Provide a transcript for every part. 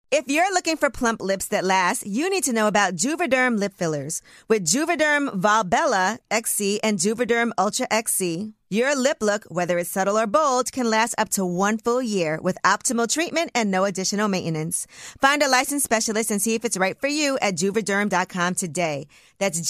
If you're looking for plump lips that last, you need to know about Juvederm lip fillers. With Juvederm Volbella XC and Juvederm Ultra XC, your lip look, whether it's subtle or bold, can last up to 1 full year with optimal treatment and no additional maintenance. Find a licensed specialist and see if it's right for you at Juvederm.com today. That's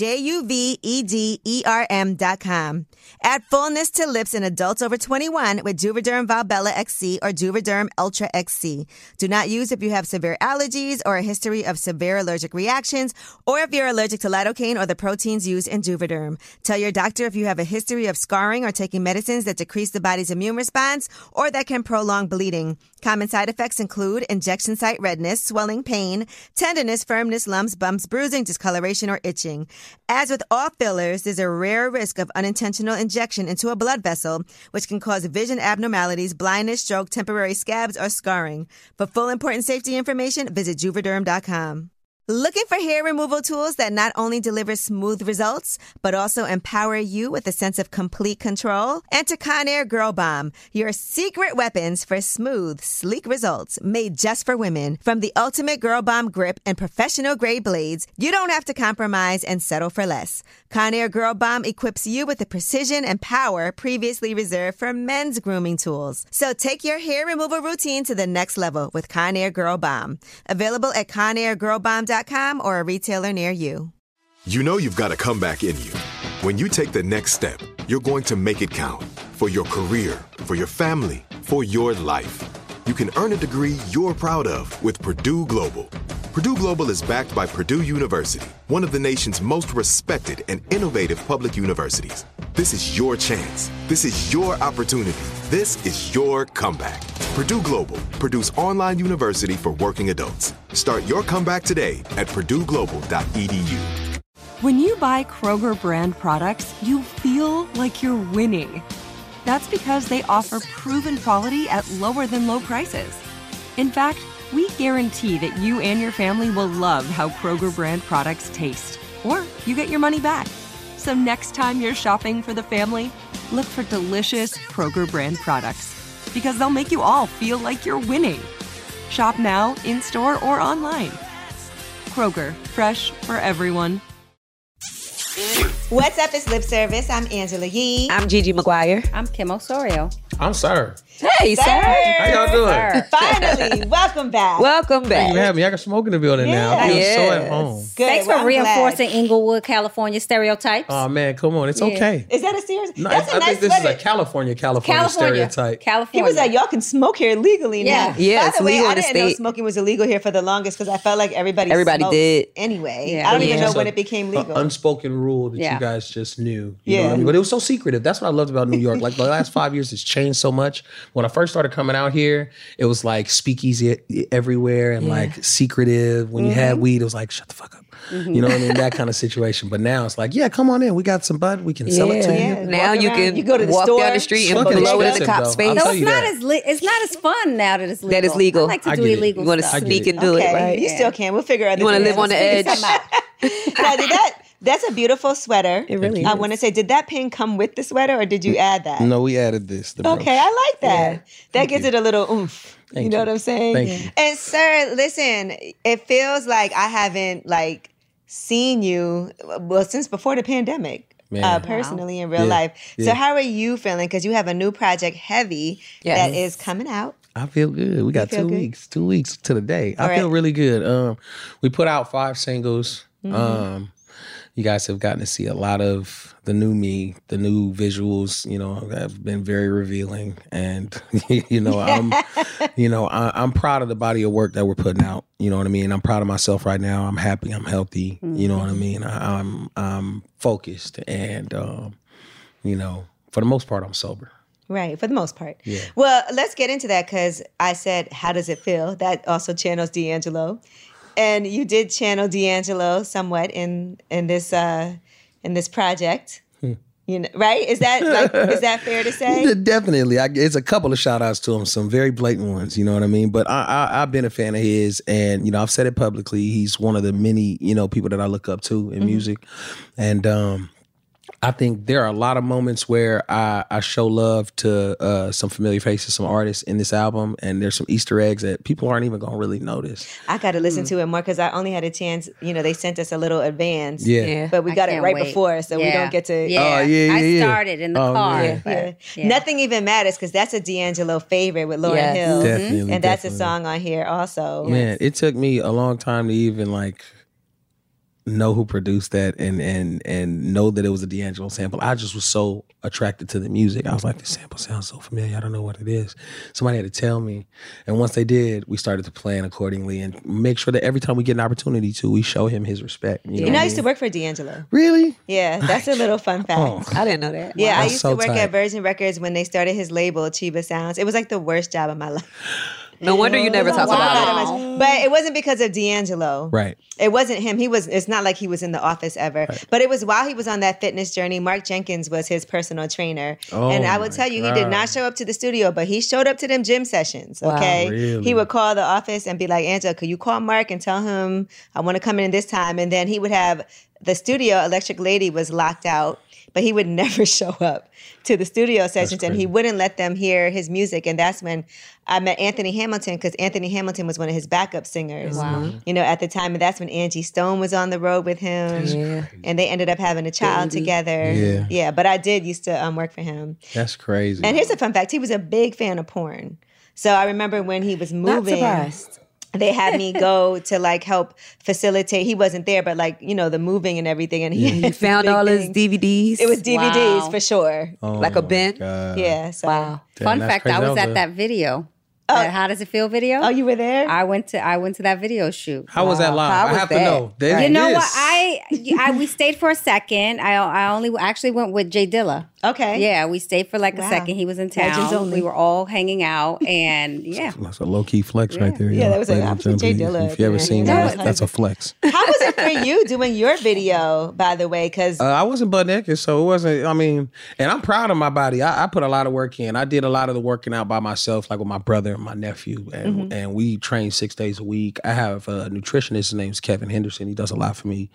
JUVEDERM.com. Add fullness to lips in adults over 21 with Juvederm Volbella XC or Juvederm Ultra XC. Do not use if you have severe allergies or a history of severe allergic reactions, or if you're allergic to lidocaine or the proteins used in Juvederm. Tell your doctor if you have a history of scarring or taking medicines that decrease the body's immune response or that can prolong bleeding. Common side effects include injection site redness, swelling, pain, tenderness, firmness, lumps, bumps, bruising, discoloration, or itching. As with all fillers, there's a rare risk of unintentional injection into a blood vessel, which can cause vision abnormalities, blindness, stroke, temporary scabs, or scarring. For full important safety information, visit Juvederm.com. Looking for hair removal tools that not only deliver smooth results, but also empower you with a sense of complete control? Enter Conair Girl Bomb, your secret weapons for smooth, sleek results made just for women. From the ultimate Girl Bomb grip and professional grade blades, you don't have to compromise and settle for less. Conair Girl Bomb equips you with the precision and power previously reserved for men's grooming tools. So take your hair removal routine to the next level with Conair Girl Bomb. Available at ConairGirlBomb.com or a retailer near you. You know you've got a comeback in you. When you take the next step, you're going to make it count. For your career, for your family, for your life. You can earn a degree you're proud of with Purdue Global. Purdue Global is backed by Purdue University, one of the nation's most respected and innovative public universities. This is your chance. This is your opportunity. This is your comeback. Purdue Global, Purdue's online university for working adults. Start your comeback today at purdueglobal.edu. When you buy Kroger brand products, you feel like you're winning. That's because they offer proven quality at lower than low prices. In fact, we guarantee that you and your family will love how Kroger brand products taste, or you get your money back. So next time you're shopping for the family, look for delicious Kroger brand products, because they'll make you all feel like you're winning. Shop now, in-store, or online. Kroger, fresh for everyone. What's up? It's Lip Service. I'm Angela Yee. I'm Gigi McGuire. I'm Kim Osorio. I'm Sir. Hey, Sir. How y'all doing? Finally, welcome back. Welcome back. Thank you for having me. I got smoke in the building now. I feel so at home. Good. Thanks for reinforcing Inglewood, California stereotypes. Oh, man, come on. It's okay. Is that a serious? No, That's a I nice think this sweater. is a California stereotype. He California. was like, y'all can smoke here legally now. Yeah, By it's the way, legal I in the didn't know state. smoking was illegal here for the longest because I felt like everybody smoked did. anyway. Yeah. I don't even know It's when a- it became legal. An unspoken rule that Yeah. you guys just knew. You know Yeah. what I mean? But it was so secretive. That's what I loved about New York. Like the last 5 years, it's changed so much. When I first started coming out here, it was like speakeasy everywhere and like secretive. When you had weed, it was like, shut the fuck up. You know what I mean? That kind of situation. But now it's like, yeah, come on in. We got some bud. We can sell it to Yeah. you. Now Walk you around. can You go to the walk store. down the street and Fucking blow it in the expensive, cop though. space. I'll No, tell it's you not that. it's not as fun now that it's legal. That it's legal. I like to I do get it. illegal You want to stuff. sneak it. and do it, right? You still can. We'll figure out. You want to live on the edge. That's a beautiful sweater. It really I is. want to say, did that pin come with the sweater or did you add that? No, we added this. The Okay, I like that. That gives it a little oomph. Thank you know you. what I'm saying? Thank you. And sir, listen, it feels like I haven't seen you since before the pandemic. Man. Personally in real Yeah. life. So Yeah. how are you feeling? Because you have a new project, Heavy, Yes. that is coming out. I feel good. We got feel 2 good? weeks. 2 weeks to the day. All I feel right. really good. We put out 5 singles. You guys have gotten to see a lot of the new me, the new visuals. You know, have been very revealing, and I'm proud of the body of work that we're putting out. You know what I mean? I'm proud of myself right now. I'm happy. I'm healthy. You know what I mean? I'm focused, and for the most part, I'm sober. Right, for the most part. Yeah. Well, let's get into that because I said, how does it feel? That also channels D'Angelo. And you did channel D'Angelo somewhat in this project. You know, right? Is that fair to say? Definitely. It's a couple of shout outs to him, some very blatant ones, you know what I mean? But I've been a fan of his, and, I've said it publicly. He's one of the many, people that I look up to in music. And I think there are a lot of moments where I show love to some familiar faces, some artists in this album, and there's some Easter eggs that people aren't even going to really notice. I got to listen to it more because I only had a chance, they sent us a little advance. Yeah. But we got it can't right wait. before, so we don't get to... Yeah. Oh, yeah, I yeah. started in the car. man. but- Yeah. Nothing Even Matters, because that's a D'Angelo favorite with Lauryn Yes. Hill. Definitely, And that's definitely. a song on here also. Man, it took me a long time to even like know who produced that and know that it was a D'Angelo sample. I just was so attracted to the music. I was like, this sample sounds so familiar. I don't know what it is. Somebody had to tell me. And once they did, we started to plan accordingly and make sure that every time we get an opportunity to, we show him his respect. You know what I I used to mean? work for D'Angelo. Really? Yeah, that's a little fun fact. Oh. I didn't know that. Yeah, I That's used so to work tight. at Virgin Records when they started his label, Chiba Sounds. It was like the worst job of my life. No wonder you never talk about it. But it wasn't because of D'Angelo. Right. It wasn't him. It's not like he was in the office ever. Right. But it was while he was on that fitness journey. Mark Jenkins was his personal trainer. Oh, and I will tell you, he did not show up to the studio, but he showed up to them gym sessions. Okay. Wow, really? He would call the office and be like, Angela, could you call Mark and tell him I want to come in this time? And then he would have the studio, Electric Lady was locked out, but he would never show up to the studio sessions and he wouldn't let them hear his music. And that's when I met Anthony Hamilton, because Anthony Hamilton was one of his backup singers, at the time. And that's when Angie Stone was on the road with him. Yeah. And they ended up having a child together. Yeah. Yeah, but I did used to work for him. That's crazy. And here's a fun fact. He was a big fan of porn. So I remember when he was moving. Not surprised. They had me go to like help facilitate. He wasn't there, but like, the moving and everything. And he You found all his DVDs? It was DVDs Wow. for sure. Oh like a my bin? God. Yeah. So. Wow. Damn, Fun that's fact, crazy. I was That at that video. Oh. That How Does It Feel video. Oh, you were there? I went to that video shoot. How was that live? How I was have that? to know. There You know it what? is. We stayed for a second. I only actually went with Jay Dilla. Okay. Yeah, we stayed for like a Wow. second. He was in Legends town. only. We were all hanging out, and yeah. That's a low key flex right there. Yeah, y'all. that was Ladies I and was with Jay gentlemen, Dilla. If you ever seen That that, that's a flex. How was it for you doing your video, by the way? Because I wasn't butt naked, so it wasn't. I mean, and I'm proud of my body. I put a lot of work in. I did a lot of the working out by myself, like with my brother and my nephew, and we train 6 days a week. I have a nutritionist. His name's Kevin Henderson. He does a lot for me.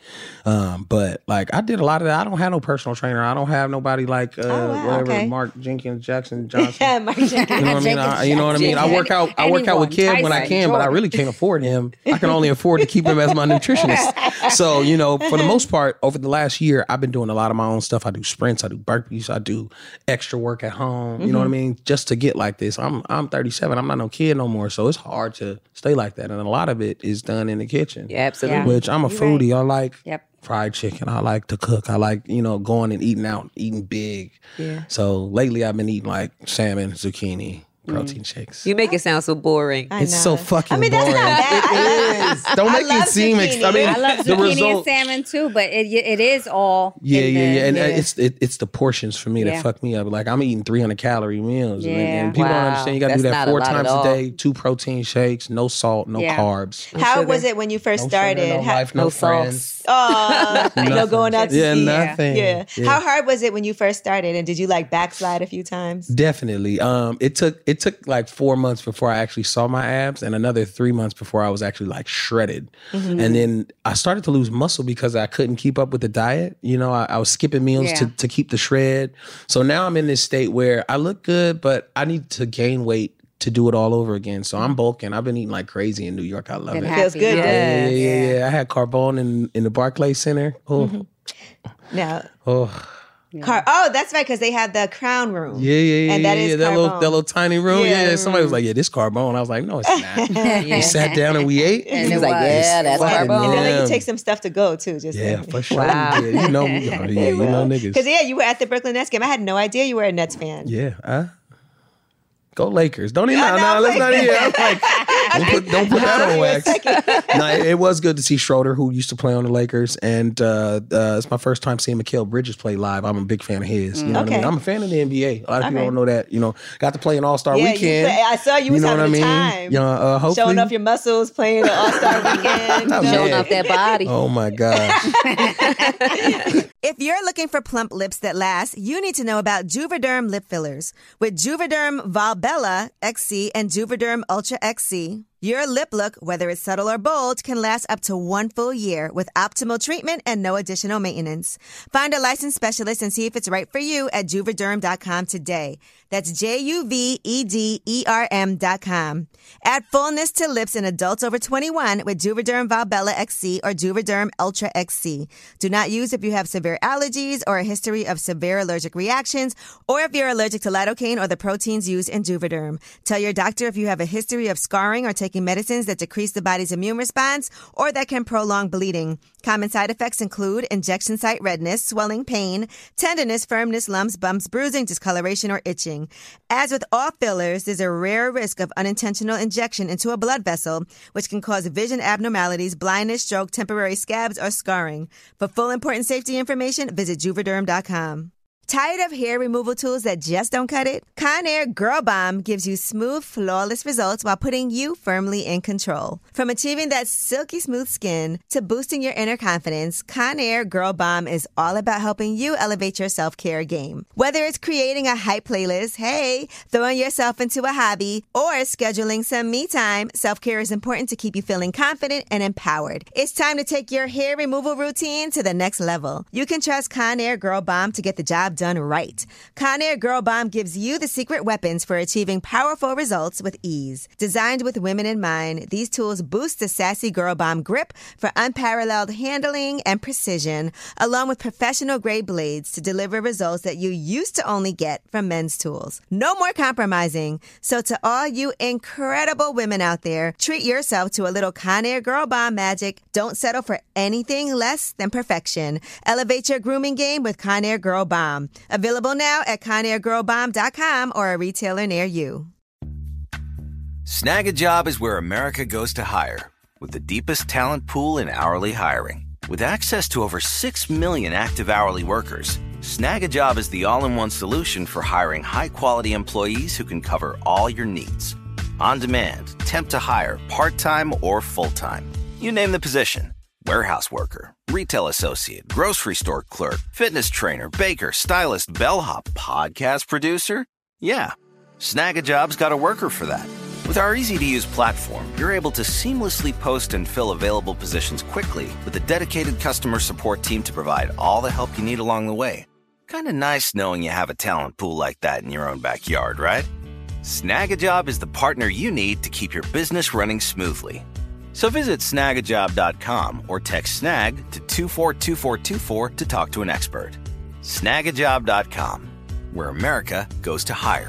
But like, I did a lot of that. I don't have no personal trainer. I don't have nobody like whatever okay. Mark Jenkins, Jackson Johnson. yeah, Mark Jenkins. You know what I mean? You know what I mean? I work out. I work out with Kev when I can, but I really can't afford him. I can only afford to keep him as my nutritionist. So for the most part, over the last year, I've been doing a lot of my own stuff. I do sprints, I do burpees, I do extra work at home. You know what I mean? Just to get like this. I'm 37. I'm not no kid no more, so it's hard to stay like that. And a lot of it is done in the kitchen. Yeah, absolutely. Yeah. Which I'm a foodie. I like Yep. fried chicken. I like to cook. I like, going and eating out, eating big. Yeah. So lately I've been eating like salmon, zucchini, protein shakes. You make it sound so boring. I It's know. so fucking I mean, that's boring. not bad. Don't I make love it seem. zucchini. I love the zucchini result. and salmon too, but it is all. Yeah, in yeah, the- yeah, and it's the portions for me Yeah. that fuck me up. Like I'm eating 300-calorie meals, and Yeah. people don't Wow. understand. You got to do That's that not a 4 lot times at a all. day. 2 protein shakes, no salt, no Yeah. carbs, How sugar. was it when you first no started? sugar, no life, no no friends. sauce. Oh, no going out to Yeah, eat. nothing. Yeah. Yeah. How hard was it when you first started? And did you like backslide a few times? Definitely. It took like 4 months before I actually saw my abs, and another 3 months before I was actually like shredded. And then I started to lose muscle because I couldn't keep up with the diet. I was skipping meals Yeah. to keep the shred. So now I'm in this state where I look good, but I need to gain weight to do it all over again. So I'm bulking. I've been eating like crazy in New York. I love Been it. happy. Feels good, Yeah. doesn't it? Yeah. I had Carbone in the Barclays Center. Oh, Now, oh. oh, that's right, because they have the crown room. Yeah. And that is that Carbone. little tiny room. Yeah. Yeah. Somebody was like, "Yeah, this Carbone." I was like, "No, it's not." We sat down and we ate. And He it was like, was. yeah, that's Fucking And then Carbone. let Yeah. you take some stuff to go too. Just Yeah, for sure. Wow. Yeah, you know niggas. Because you were at the Brooklyn Nets game. I had no idea you were a Nets fan. Yeah, go Lakers. Don't even No, no, let's not Lakers. even. I'm like, don't put that on wax. No, it was good to see Schroeder, who used to play on the Lakers, and it's my first time seeing Mikal Bridges play live. I'm a big fan of his. You know what I Okay. mean? I'm a fan of the NBA. A lot of people Okay. don't know that. Got to play an All-Star Yeah, weekend. I saw you was know having what a I time. mean? Yeah, hopefully. Showing off your muscles, playing the All-Star weekend. Oh, Showing yeah. off that body. Oh my gosh. If you're looking for plump lips that last, you need to know about Juvederm lip fillers. With Juvederm Volbella XC and Juvederm Ultra XC, Your lip look, whether it's subtle or bold, can last up to 1 full year with optimal treatment and no additional maintenance. Find a licensed specialist and see if it's right for you at Juvederm.com today. That's JUVEDERM.com. Add fullness to lips in adults over 21 with Juvederm Valbella XC or Juvederm Ultra XC. Do not use if you have severe allergies or a history of severe allergic reactions, or if you're allergic to lidocaine or the proteins used in Juvederm. Tell your doctor if you have a history of scarring or taking medicines that decrease the body's immune response or that can prolong bleeding. Common side effects include injection site redness, swelling, pain, tenderness, firmness, lumps, bumps, bruising, discoloration, or itching. As with all fillers, there's a rare risk of unintentional injection into a blood vessel, which can cause vision abnormalities, blindness, stroke, temporary scabs, or scarring. For full important safety information, visit Juvederm.com. Tired of hair removal tools that just don't cut it? Conair Girl Bomb gives you smooth, flawless results while putting you firmly in control. From achieving that silky smooth skin to boosting your inner confidence, Conair Girl Bomb is all about helping you elevate your self-care game. Whether it's creating a hype playlist, hey, throwing yourself into a hobby, or scheduling some me time, self-care is important to keep you feeling confident and empowered. It's time to take your hair removal routine to the next level. You can trust Conair Girl Bomb to get the job done right. Conair Girl Bomb gives you the secret weapons for achieving powerful results with ease. Designed with women in mind, these tools boost the sassy Girl Bomb grip for unparalleled handling and precision, along with professional-grade blades to deliver results that you used to only get from men's tools. No more compromising. So to all you incredible women out there, treat yourself to a little Conair Girl Bomb magic. Don't settle for anything less than perfection. Elevate your grooming game with Conair Girl Bomb. Available now at ConairGirlBomb.com or a retailer near you. Snag a Job is where America goes to hire, with the deepest talent pool in hourly hiring. With access to over 6 million active hourly workers, Snag a Job is the all-in-one solution for hiring high-quality employees who can cover all your needs. On demand, temp to hire, part-time or full-time. You name the position. Warehouse worker, retail associate, grocery store clerk, fitness trainer, baker, stylist, bellhop, podcast producer. Yeah, Snag a Job's got a worker for that. With our easy-to-use platform, you're able to seamlessly post and fill available positions quickly with a dedicated customer support team to provide all the help you need along the way. Kind of nice knowing you have a talent pool like that in your own backyard, right? Snag a Job is the partner you need to keep your business running smoothly. So visit snagajob.com or text snag to 242424 to talk to an expert. Snagajob.com, where America goes to hire.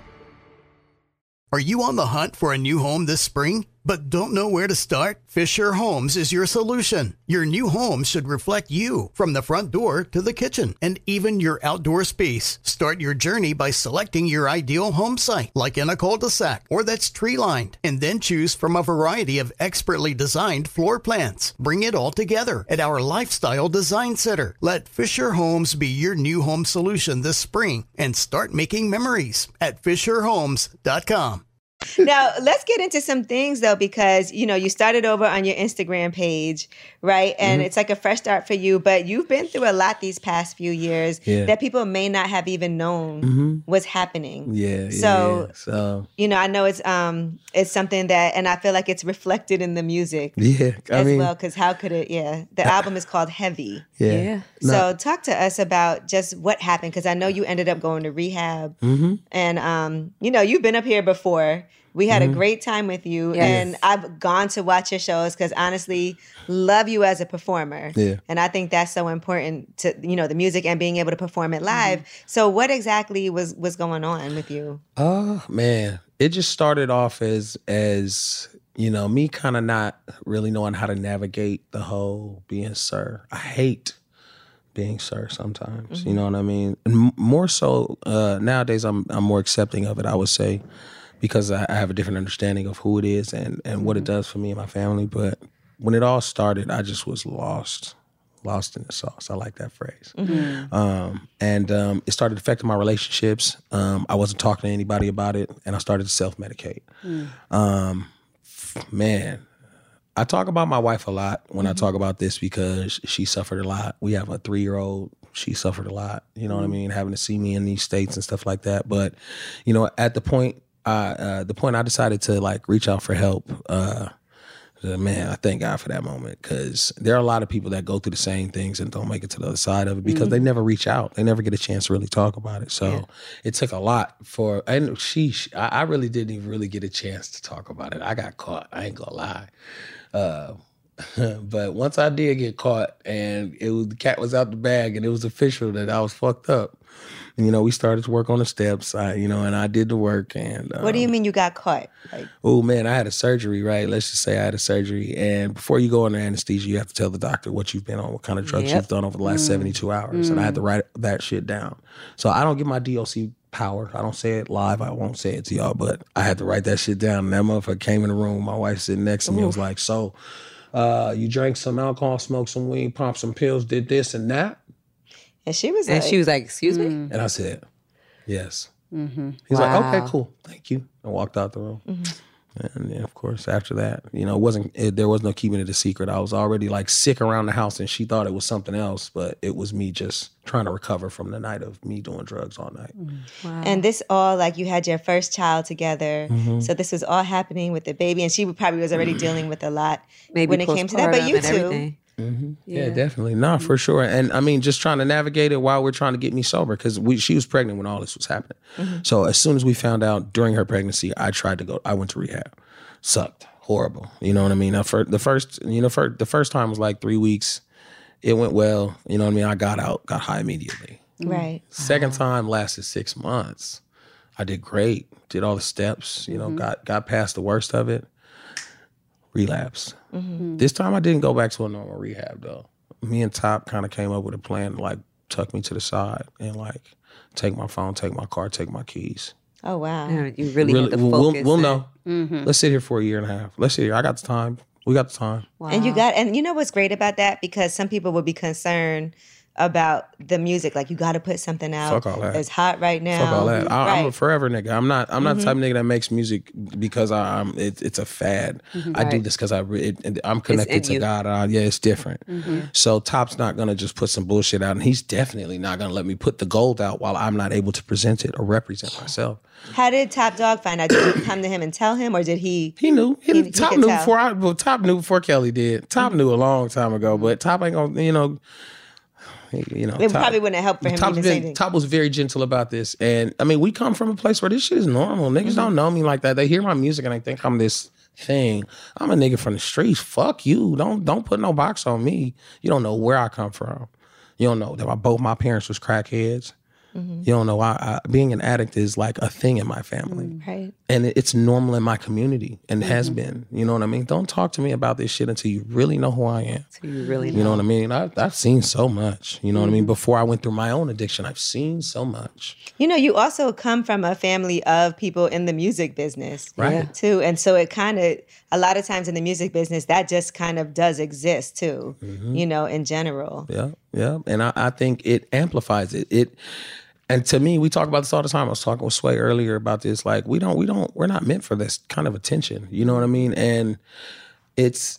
Are you on the hunt for a new home this spring, but don't know where to start? Fisher Homes is your solution. Your new home should reflect you, from the front door to the kitchen and even your outdoor space. Start your journey by selecting your ideal home site, like in a cul-de-sac or that's tree-lined, and then choose from a variety of expertly designed floor plans. Bring it all together at our Lifestyle Design Center. Let Fisher Homes be your new home solution this spring and start making memories at FisherHomes.com. Now, let's get into some things, though, because, you know, you started over on your Instagram page, right? And it's like a fresh start for you, but you've been through a lot these past few years that people may not have even known was happening. So, you know, I know it's something that, and I feel like it's reflected in the music as well, because how could it, the album is called Heavy. So talk to us about just what happened, because I know you ended up going to rehab, and, you know, you've been up here before. We had a great time with you, and I've gone to watch your shows because honestly, love you as a performer. And I think that's so important to, you know, the music and being able to perform it live. So what exactly was going on with you? Oh, man. It just started off as you know, me kind of not really knowing how to navigate the whole being Sir. I hate being Sir sometimes, you know what I mean? And more so, nowadays I'm more accepting of it, I would say, because I have a different understanding of who it is and what it does for me and my family. But when it all started, I just was lost in the sauce. I like that phrase. And it started affecting my relationships. I wasn't talking to anybody about it, and I started to self-medicate. Man, I talk about my wife a lot when I talk about this because she suffered a lot. We have a 3-year-old. She suffered a lot, you know what I mean, having to see me in these states and stuff like that. But, you know, at the point the point I decided to like reach out for help, man, I thank God for that moment, because there are a lot of people that go through the same things and don't make it to the other side of it because they never reach out. They never get a chance to really talk about it. So it took a lot for, and I really didn't even really get a chance to talk about it. I got caught. I ain't gonna lie. But once I did get caught and the cat was out the bag and it was official that I was fucked up, we started to work on the steps, and I did the work. And what do you mean you got caught? Like, oh man, I had a surgery, right? Let's just say I had a surgery. And before you go under anesthesia, you have to tell the doctor what you've been on, what kind of drugs you've done over the last 72 hours. And I had to write that shit down. So I don't get my DOC power. I don't say it live. I won't say it to y'all, but I had to write that shit down. And that motherfucker came in the room. My wife sitting next to me. I was like, so you drank some alcohol, smoked some weed, popped some pills, did this and that? And she was like, excuse me? And I said, yes. He's like, okay, cool. Thank you. I walked out the room. And then, of course, after that, there was no keeping it a secret. I was already like sick around the house and she thought it was something else, but it was me just trying to recover from the night of me doing drugs all night. Wow. And this all, like, you had your first child together. So this was all happening with the baby, and she probably was already dealing with a lot when it came to that. But you too. Yeah, definitely. No, for sure. And I mean, just trying to navigate it while we're trying to get me sober, because she was pregnant when all this was happening. So as soon as we found out during her pregnancy, I went to rehab. Sucked. Horrible. You know what I mean? The first time was like 3 weeks. It went well. You know what I mean? I got out, got high immediately. Right. Second time lasted 6 months. I did great. Did all the steps, got past the worst of it. Relapse. This time I didn't go back to a normal rehab though. Me and Top kind of came up with a plan to like tuck me to the side and like take my phone, take my car, take my keys. Oh wow. Yeah, you really had to focus. We'll know. Let's sit here for a year and a half. Let's sit here. I got the time. We got the time. Wow. And you know what's great about that? Because some people would be concerned about the music, like you got to put something out. Fuck all that. It's hot right now. Fuck all that. I'm a forever nigga. I'm not the type of nigga that makes music because it's a fad. I do this because I'm connected to God. It's different. So Top's not gonna just put some bullshit out, and he's definitely not gonna let me put the gold out while I'm not able to present it or represent myself. How did Top Dog find out? Did you come to him and tell him, or did he? He knew. Top knew Top knew before Kelly did. Top knew a long time ago, but Top ain't gonna, it probably wouldn't have helped for him to even say anything. Top was very gentle about this. And I mean, we come from a place where this shit is normal. Niggas don't know me like that. They hear my music and they think I'm this thing. I'm a nigga from the streets. Fuck you. Don't put no box on me. You don't know where I come from. You don't know that both my parents was crackheads. You don't know being an addict is like a thing in my family. Right. And it's normal in my community and has been. You know what I mean? Don't talk to me about this shit until you really know who I am. Until you really know. You know what I mean? I've seen so much. You know what I mean? Before I went through my own addiction, I've seen so much. You also come from a family of people in the music business. Right. Too. And so it kind of, a lot of times in the music business, that just kind of does exist too, in general. Yeah. And I think it amplifies it. And to me, we talk about this all the time. I was talking with Sway earlier about this. Like, we're not meant for this kind of attention. You know what I mean? And it's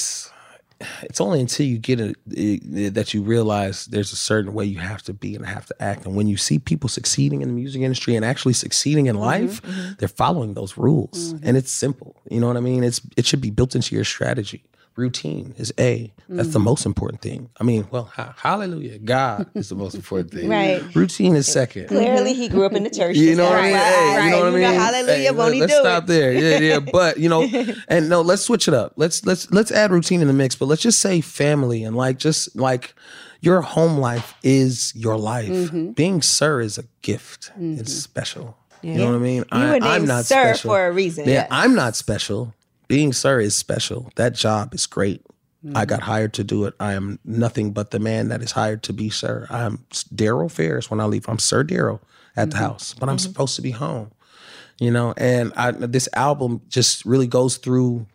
only until you get it that you realize there's a certain way you have to be and have to act. And when you see people succeeding in the music industry and actually succeeding in life, they're following those rules. And it's simple. You know what I mean? It should be built into your strategy. Routine is that's the most important thing. I mean, well, hallelujah, God is the most important thing. Right. Routine is second. Clearly, he grew up in the church. You know what I mean? Hey, you know what I mean? Hallelujah, won't he do it? Let's stop there. Yeah. But and no, let's switch it up. Let's add routine in the mix. But let's just say family and just your home life is your life. Being Sir is a gift. It's special. Yeah. You know what I mean? You were named not Sir special for a reason. Yeah, yes. I'm not special. Being Sir is special. That job is great. I got hired to do it. I am nothing but the man that is hired to be Sir. I'm Daryl Ferris when I leave. I'm Sir Daryl at the house, but I'm supposed to be home. And this album just really goes through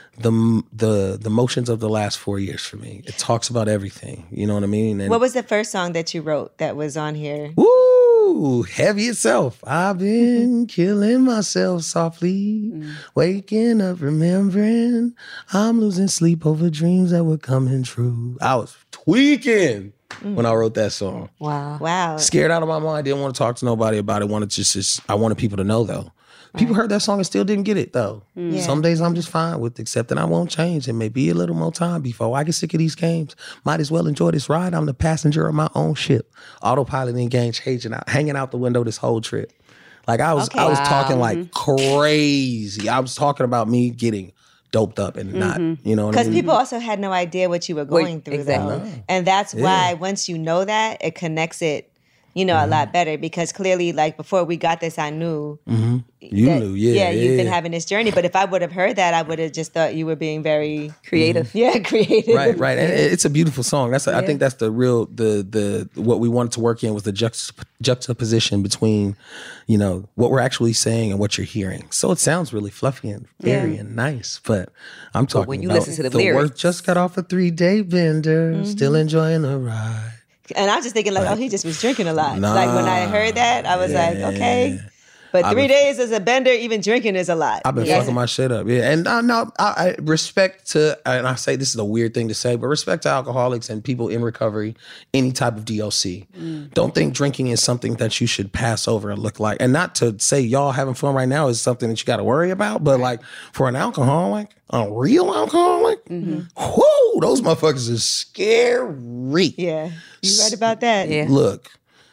the motions of the last 4 years for me. It talks about everything. You know what I mean? And what was the first song that you wrote that was on here? Woo! Heavy itself. I've been killing myself softly, waking up remembering I'm losing sleep over dreams that were coming true. I was tweaking when I wrote that song. Wow. Scared out of my mind. Didn't want to talk to nobody about it. I wanted people to know though. People heard that song and still didn't get it though. Yeah. Some days I'm just fine with accepting I won't change. It may be a little more time before I get sick of these games. Might as well enjoy this ride. I'm the passenger of my own ship. Autopilot engaged, hanging out the window this whole trip. Like I was talking like crazy. I was talking about me getting doped up and not, you know what I mean? Because people also had no idea what you were going through, though. And that's why once you know that, it connects it, you know, a lot better. Because clearly, like, before we got this, I knew. You knew, Yeah, you've been having this journey. But if I would have heard that, I would have just thought you were being very creative. Yeah, creative. Right. And it's a beautiful song. I think that's the real, what we wanted to work in was the juxtaposition between, you know, what we're actually saying and what you're hearing. So it sounds really fluffy and airy and nice, but I'm talking when you about listen to the work lyrics. Just got off a 3-day bender, still enjoying the ride. And I'm just thinking, like, oh, he just was drinking a lot. Like, when I heard that, I was like, okay. But 3 days as a bender, even drinking is a lot. I've been fucking my shit up. Yeah. And I respect to, and I say this is a weird thing to say, but respect to alcoholics and people in recovery, any type of DOC. Don't think drinking is something that you should pass over and look like. And not to say y'all having fun right now is something that you got to worry about, but like for an alcoholic, a real alcoholic, whoo, those motherfuckers is scary. Yeah. You right about that. Yeah. Look,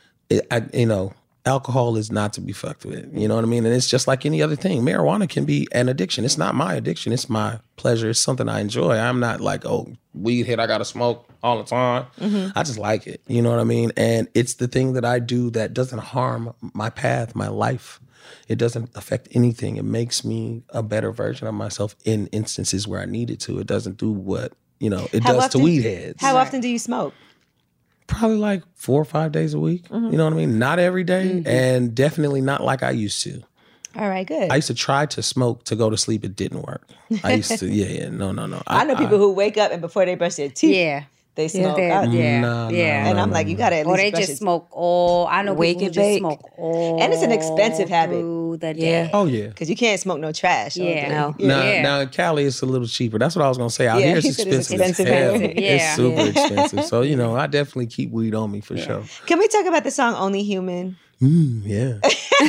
alcohol is not to be fucked with. You know what I mean? And it's just like any other thing. Marijuana can be an addiction. It's not my addiction. It's my pleasure. It's something I enjoy. I'm not like, oh, weed hit, I got to smoke all the time. I just like it. You know what I mean? And it's the thing that I do that doesn't harm my path, my life. It doesn't affect anything. It makes me a better version of myself in instances where I need it to. It doesn't do what, it does to weed heads. How often do you smoke? Probably like 4 or 5 days a week. You know what I mean? Not every day, and definitely not like I used to. All right, good. I used to try to smoke to go to sleep. It didn't work. I used to, no. I know people who wake up and before they brush their teeth, they smoke. And I'm like, you gotta at least. Or they just smoke all. I know Wake people and who just bake. smoke all. And it's an expensive habit. Through the day. Oh yeah. Because you can't smoke no trash. Yeah. Now in Cali it's a little cheaper. That's what I was gonna say. Out here it's he said it's expensive. expensive. as hell. Yeah. It's super expensive. So I definitely keep weed on me for sure. Can we talk about the song Only Human? Yeah.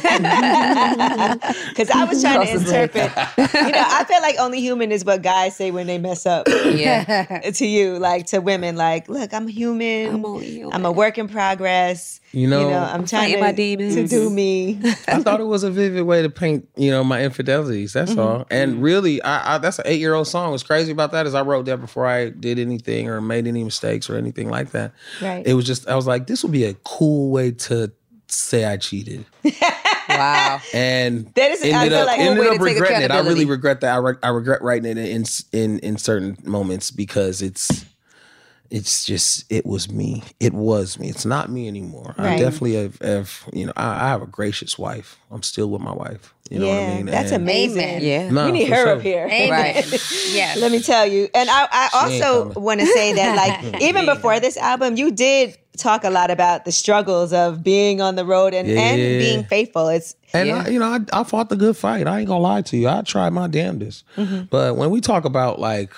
Because I was trying to interpret, I feel like Only Human is what guys say when they mess up. To you, like to women, like, look, I'm human. I'm only human. I'm a work in progress. I'm trying my demons. to do me. I thought it was a vivid way to paint, my infidelities. That's all. And really, I that's an 8-year-old song. What's crazy about that is I wrote that before I did anything or made any mistakes or anything like that. Right. It was just, I was like, this would be a cool way to say I cheated. Wow. And That is- I feel like- ended Way up to take regretting it. I really accountability. regret that. I regret writing it in certain moments because it's just, it was me. It was me. It's not me anymore. I Right. definitely have I have a gracious wife. I'm still with my wife. You know what I mean? That's And- amazing. Amen. Yeah. No, We need for her sure. up here. Amen. Right. Yes. Let me tell you. And I She ain't also coming. want to say that, like, even before this album, you did talk a lot about the struggles of being on the road and being faithful. It's And I fought the good fight. I ain't gonna lie to you. I tried my damnedest. But when we talk about like,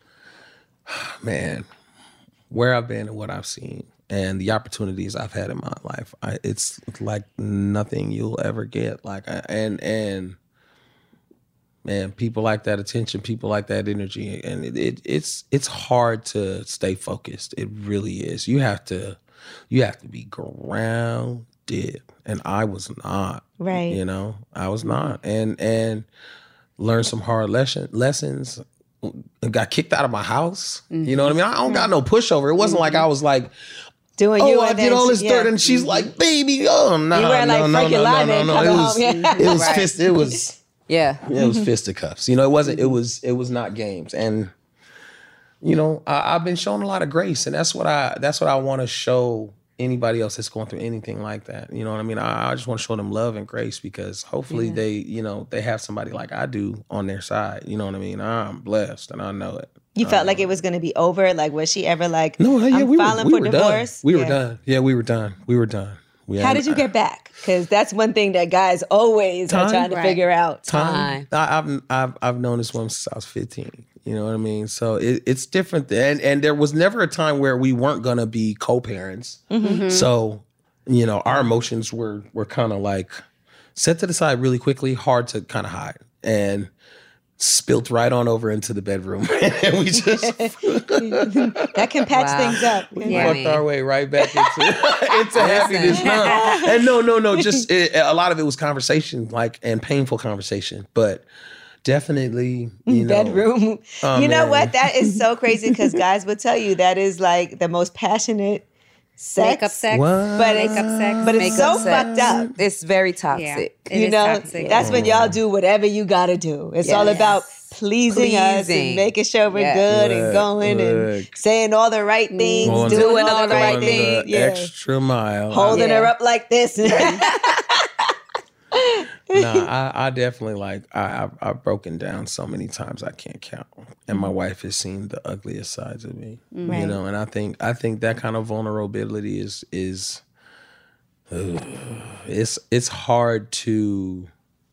man, where I've been and what I've seen and the opportunities I've had in my life, it's like nothing you'll ever get. Like, and man, people like that attention, people like that energy, and it's hard to stay focused. It really is. You have to be grounded, and I was not. Right. I was not, and learned some hard lessons. Got kicked out of my house. You know what I mean? I don't got no pushover. It wasn't like I was like, doing you. I and did then all this she- dirt, and she's like, baby, oh no, You weren't like Frankie Lyman coming home. It was fist. It was. Yeah. It was fisticuffs. It wasn't. It was not games. And I've been shown a lot of grace, and that's what I want to show anybody else that's going through anything like that. You know what I mean? I just want to show them love and grace because hopefully they have somebody like I do on their side. You know what I mean? I'm blessed, and I know it. You felt like it was going to be over? Like, was she ever like, No, yeah, I'm we filing were for done. divorce? We were done. Yeah, we were done. We were done. How did you get back? Because that's one thing that guys always are Time. trying to figure out. time? I've known this woman since I was 15. You know what I mean? So it's different. And there was never a time where we weren't gonna be co-parents. So, our emotions were kind of like set to the side really quickly, hard to kind of hide. And spilt right on over into the bedroom. And we just... that can patch things up. We fucked our way right back into happiness now. And no, just a lot of it was conversation, like, and painful conversation. But definitely, you know. Bedroom. You know what? That is so crazy because guys will tell you that is like the most passionate sex. Makeup sex. What? But Makeup it's so fucked up. It's very toxic. Yeah, You know, that's when y'all do whatever you got to do. It's all about pleasing us and making sure we're good and going and saying all the right things, doing all the right things. Extra mile. Holding her up like this. I definitely I've broken down so many times I can't count, and my wife has seen the ugliest sides of me. Right. You know, and I think that kind of vulnerability is it's hard to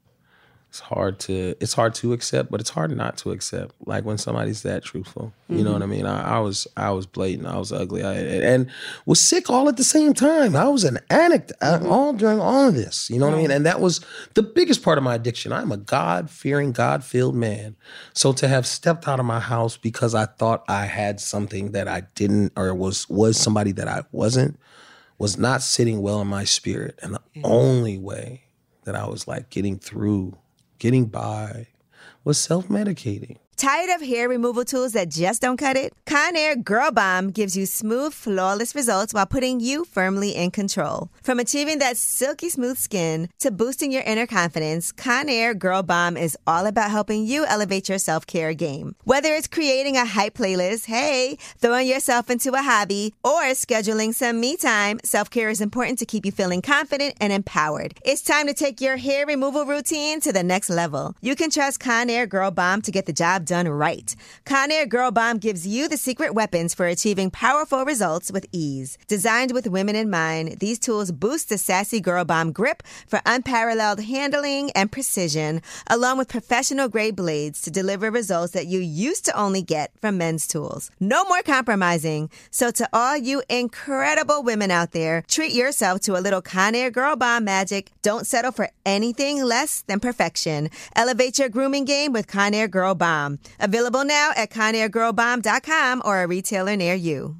accept, but it's hard not to accept. Like when somebody's that truthful, you know what I mean? I was blatant, I was ugly, and was sick all at the same time. I was an addict all during all of this, you know what I mean? And that was the biggest part of my addiction. I'm a God-fearing, God-filled man. So to have stepped out of my house because I thought I had something that I didn't, or was somebody that I wasn't, was not sitting well in my spirit. And the only way that I was like getting by was self-medicating. Tired of hair removal tools that just don't cut it? Conair Girl Bomb gives you smooth, flawless results while putting you firmly in control. From achieving that silky smooth skin to boosting your inner confidence, Conair Girl Bomb is all about helping you elevate your self-care game. Whether it's creating a hype playlist, hey, throwing yourself into a hobby, or scheduling some me time, self-care is important to keep you feeling confident and empowered. It's time to take your hair removal routine to the next level. You can trust Conair Girl Bomb to get the job done right. Conair Girl Bomb gives you the secret weapons for achieving powerful results with ease. Designed with women in mind, these tools boost the sassy Girl Bomb grip for unparalleled handling and precision, along with professional-grade blades to deliver results that you used to only get from men's tools. No more compromising. So to all you incredible women out there, treat yourself to a little Conair Girl Bomb magic. Don't settle for anything less than perfection. Elevate your grooming game with Conair Girl Bomb. Available now at ConairGirlBomb.com or a retailer near you.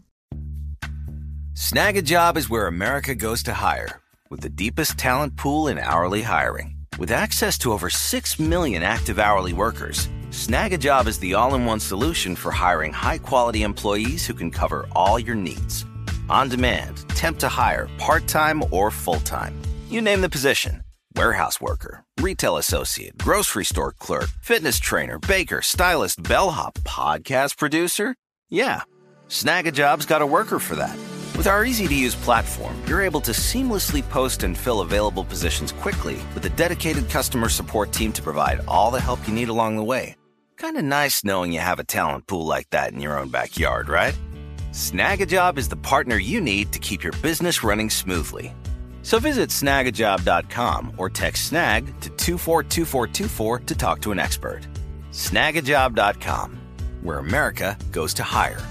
Snag a Job is where America goes to hire, with the deepest talent pool in hourly hiring. With access to over 6 million active hourly workers, Snag a Job is the all-in-one solution for hiring high-quality employees who can cover all your needs. On demand, temp to hire, part-time or full-time. You name the position. Warehouse worker, retail associate, grocery store clerk, fitness trainer, baker, stylist, bellhop, podcast producer. Yeah, Snag a Job's got a worker for that. With our easy-to-use platform, you're able to seamlessly post and fill available positions quickly with a dedicated customer support team to provide all the help you need along the way. Kind of nice knowing you have a talent pool like that in your own backyard, right? Snag a Job is the partner you need to keep your business running smoothly. So visit snagajob.com or text snag to 242424 to talk to an expert. Snagajob.com, where America goes to hire.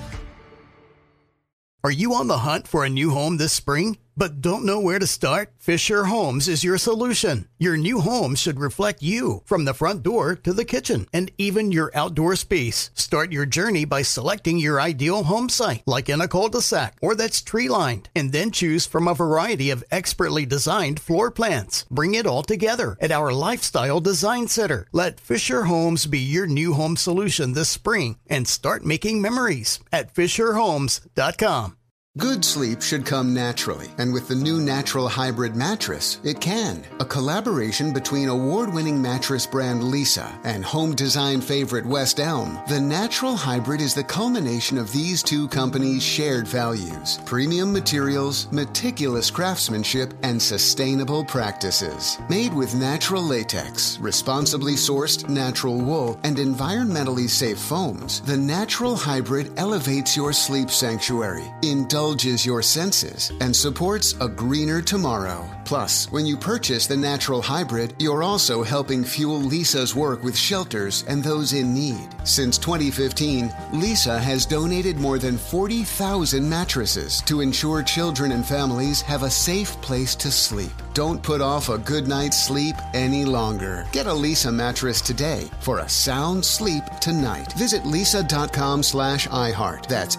Are you on the hunt for a new home this spring, but don't know where to start? Fisher Homes is your solution. Your new home should reflect you, from the front door to the kitchen, and even your outdoor space. Start your journey by selecting your ideal home site, like in a cul-de-sac or that's tree-lined, and then choose from a variety of expertly designed floor plans. Bring it all together at our Lifestyle Design Center. Let Fisher Homes be your new home solution this spring and start making memories at FisherHomes.com. Good sleep should come naturally, and with the new Natural Hybrid mattress, it can. A collaboration between award-winning mattress brand Leesa and home design favorite West Elm, the Natural Hybrid is the culmination of these two companies' shared values: premium materials, meticulous craftsmanship, and sustainable practices. Made with natural latex, responsibly sourced natural wool, and environmentally safe foams, the Natural Hybrid elevates your sleep sanctuary, indulges your senses, and supports a greener tomorrow. Plus, when you purchase the Natural Hybrid, you're also helping fuel Leesa's work with shelters and those in need. Since 2015, Leesa has donated more than 40,000 mattresses to ensure children and families have a safe place to sleep. Don't put off a good night's sleep any longer. Get a Leesa mattress today for a sound sleep tonight. Visit leesa.com/iHeart. That's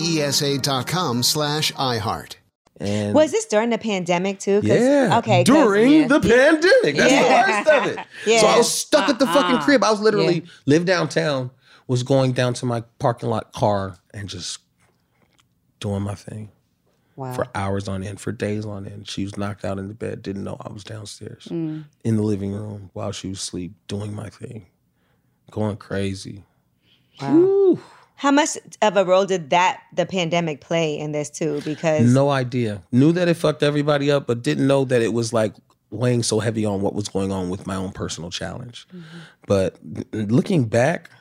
LEESA.com/iHeart. And was this during the pandemic too? Yeah. Okay. During the pandemic. That's the worst of it. So I was stuck at the fucking crib. I was literally lived downtown, was going down to my parking lot car and just doing my thing. Wow. For hours on end, for days on end. She was knocked out in the bed, didn't know I was downstairs in the living room while she was asleep, doing my thing, going crazy. Wow. Woo. How much of a role did the pandemic play in this too? Because no idea. Knew that it fucked everybody up, but didn't know that it was like weighing so heavy on what was going on with my own personal challenge. But looking back,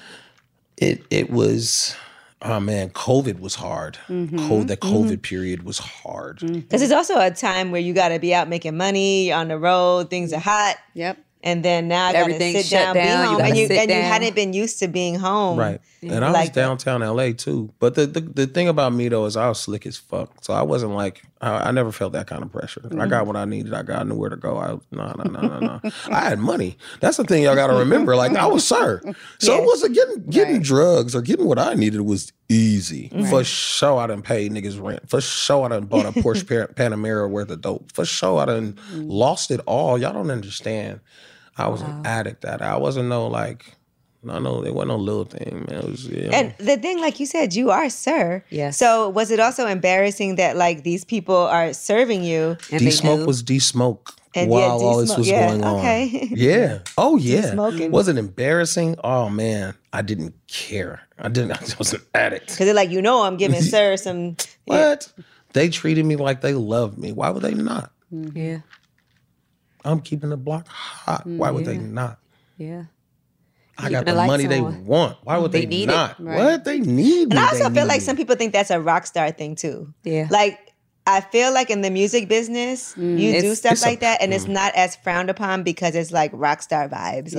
it was... Oh man, COVID was hard. The COVID period was hard. Because it's also a time where you got to be out making money, you're on the road, things are hot. Yep. And then now I got to sit down, be home. And you hadn't been used to being home. Right. And I was downtown LA too. But the thing about me though is I was slick as fuck. So I wasn't like, I never felt that kind of pressure. I got what I needed. I knew where to go. No. I had money. That's the thing y'all got to remember. Like I was Sir. So it wasn't getting drugs or getting what I needed was easy. Right. For sure I done paid niggas rent. For sure I done bought a Porsche Panamera worth of dope. For sure I done lost it all. Y'all don't understand. I was an addict at it. I wasn't it wasn't no little thing, man. It was, And the thing, like you said, you are Sir. Yes. So was it also embarrassing that like these people are serving you? D-Smoke was D-Smoke while all this was going on. Okay. Yeah. Oh yeah. D-smoking. Was it embarrassing? Oh man, I didn't care. I was an addict. Because they're like, I'm giving Sir some. What? They treated me like they loved me. Why would they not? Yeah. I'm keeping the block hot. Why would they not? Yeah. I got the money they want. Why would they not? Right. What? They need me. And I also feel like some people think that's a rock star thing too. Yeah. Like, I feel like in the music business, you do stuff like that and it's not as frowned upon because it's like rock star vibes.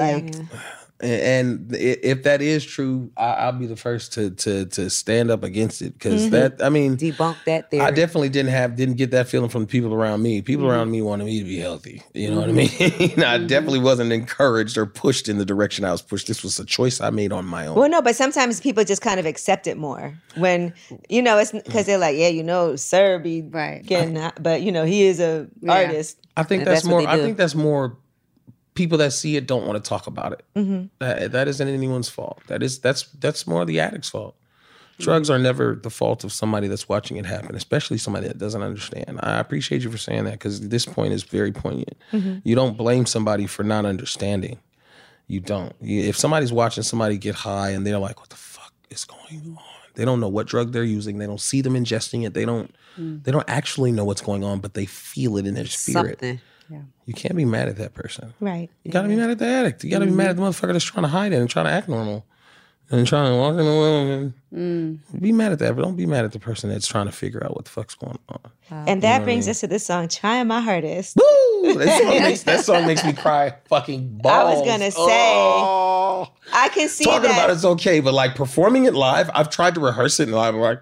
And if that is true, I'll be the first to stand up against it because debunk that theory. I definitely didn't get that feeling from the people around me. People around me wanted me to be healthy. You know what I mean? I definitely wasn't encouraged or pushed in the direction I was pushed. This was a choice I made on my own. Well, no, but sometimes people just kind of accept it more when it's because they're like, Sir be getting, but he is a artist. I think that's more. I think that's more. People that see it don't want to talk about it. That isn't anyone's fault. That's more the addict's fault. Drugs are never the fault of somebody that's watching it happen, especially somebody that doesn't understand. I appreciate you for saying that because this point is very poignant. You don't blame somebody for not understanding. You don't. If somebody's watching somebody get high and they're like, "What the fuck is going on?" They don't know what drug they're using. They don't see them ingesting it. They don't actually know what's going on, but they feel it in their spirit. Something. Yeah. You can't be mad at that person. Right. You gotta be mad at the addict. You gotta be mad at the motherfucker that's trying to hide it and trying to act normal. And trying to walk in the room and be mad at that, but don't be mad at the person that's trying to figure out what the fuck's going on. And that brings us to this song, Trying My Hardest. Woo! That song makes me cry fucking balls. I was gonna say, I can see talking that. about it's okay, but like performing it live, I've tried to rehearse it and I'm like,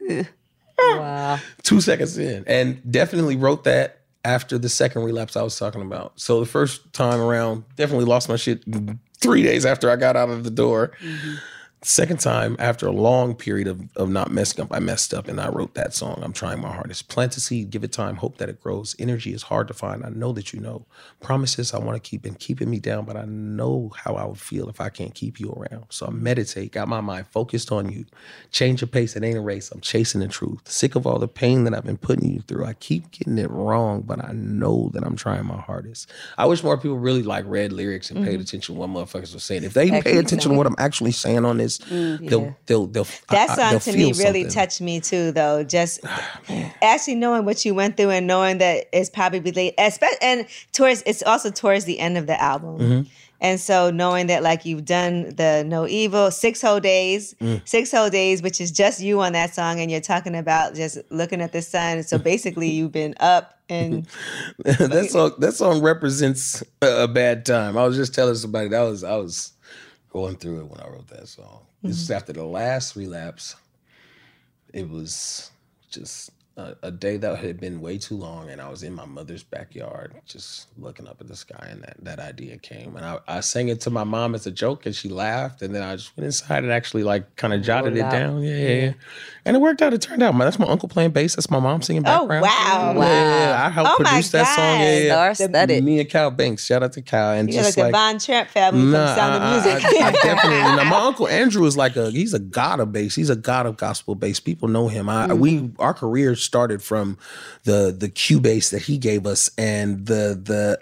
wow. 2 seconds in. And definitely wrote that after the second relapse I was talking about. So the first time around, definitely lost my shit 3 days after I got out of the door. Second time, after a long period of not messing up, I messed up and I wrote that song, I'm Trying My Hardest. Plant a seed, give it time, hope that it grows. Energy is hard to find, I know that you know. Promises I want to keep been keeping me down, but I know how I would feel if I can't keep you around. So I meditate, got my mind focused on you. Change your pace, it ain't a race, I'm chasing the truth. Sick of all the pain that I've been putting you through. I keep getting it wrong, but I know that I'm trying my hardest. I wish more people really like read lyrics and paid attention to what motherfuckers were saying. If they pay attention to what I'm actually saying on this, they'll that song to me really touched me too, though. Just actually knowing what you went through and knowing that it's probably late, and it's also towards the end of the album. And so knowing that like you've done the No Evil, 6 whole days, which is just you on that song, and you're talking about just looking at the sun. So basically you've been up and that song represents a bad time. I was just telling somebody I was going through it when I wrote that song. This is after the last relapse. It was just a day that had been way too long, and I was in my mother's backyard just looking up at the sky, and that idea came. And I sang it to my mom as a joke, and she laughed, and then I just went inside and actually like kind of jotted it down. Yeah. And it worked out. It turned out. That's my uncle playing bass. That's my mom singing background. Oh, wow. Yeah. I helped produce that song. Yeah. Star-studded. Me and Cal Banks. Shout out to Cal. And You're just like a Von Tramp family from Sound of Music. I definitely. Now, my uncle Andrew is he's a god of bass. He's a god of gospel bass. People know him. Our career started from the Cubase that he gave us and the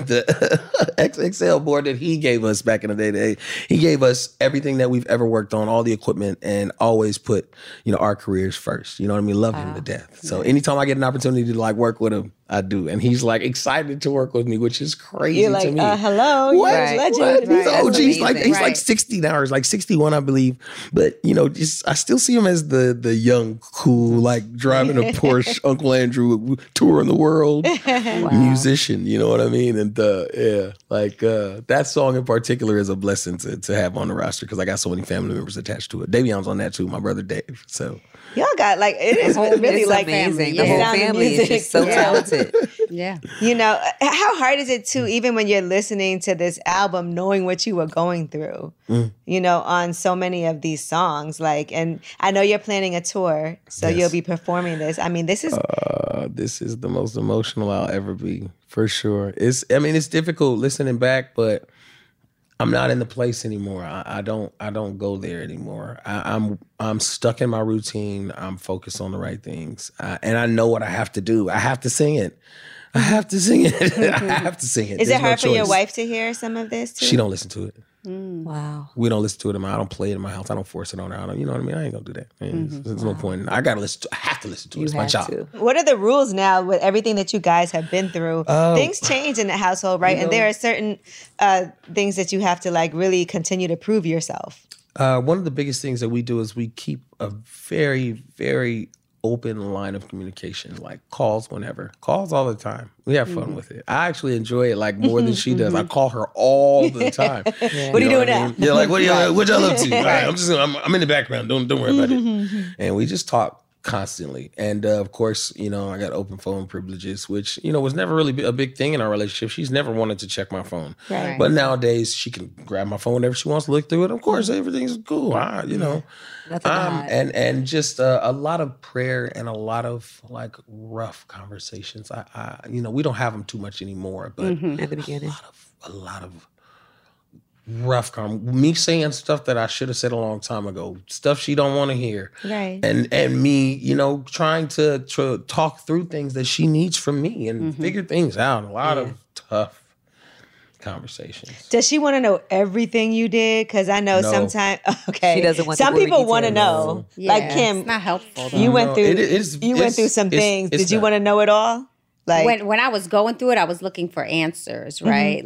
XXL board that he gave us back in the day. He gave us everything that we've ever worked on, all the equipment, and always put our careers first. You know what I mean? Love him to death. So anytime I get an opportunity to like work with him, I do. And he's like excited to work with me, which is crazy You're like, to me. Hello, What? you're a legend. What? He's Right. OG. He's Right. like 60 now, or like 61, I believe. But I still see him as the young, cool, like driving a Porsche, Uncle Andrew, touring the world musician. You know what I mean? And that song in particular is a blessing to have on the roster because I got so many family members attached to it. Davion's on that too, my brother Dave. So y'all got it is really it's like amazing. The whole Sound of family is Music. just so talented. Yeah. How hard is it to, even when you're listening to this album, knowing what you were going through, on so many of these songs? And I know you're planning a tour, so you'll be performing this. I mean, this is the most emotional I'll ever be, for sure. It's difficult listening back, but I'm not in the place anymore. I don't go there anymore. I'm stuck in my routine. I'm focused on the right things, and I know what I have to do. I have to sing it. I have to sing it. I have to sing it. Is There's it hard no for your choice. wife to hear some of this too? She don't listen to it. Wow. We don't listen to it. I don't play it in my house. I don't force it on her. You know what I mean? I ain't gonna do that. There's no point. I have to listen to it. It's my job. What are the rules now with everything that you guys have been through? Things change in the household, right? And there are certain things that you have to really continue to prove yourself. One of the biggest things that we do is we keep a very, very open line of communication, like calls all the time. We have fun with it. I actually enjoy it more than she does. I call her all the time. What are you doing now? Yeah, what y'all up to? Right, I'm in the background. Don't worry about it. And we just talk constantly. And of course, I got open phone privileges, which, was never really a big thing in our relationship. She's never wanted to check my phone. Right. But nowadays she can grab my phone whenever she wants to look through it. Of course, everything's cool. And just a lot of prayer and a lot of rough conversations. We don't have them too much anymore, but at the beginning, a lot of rough me saying stuff that I should have said a long time ago, stuff she don't want to hear, right? And me, trying to talk through things that she needs from me and figure things out. A lot of tough conversations. Does she want to know everything you did? Because I know sometimes, she doesn't want. Some people want to know, like Kim. It's not helpful. You went through. You went through some things. Did you want to know it all? When I was going through it, I was looking for answers, right?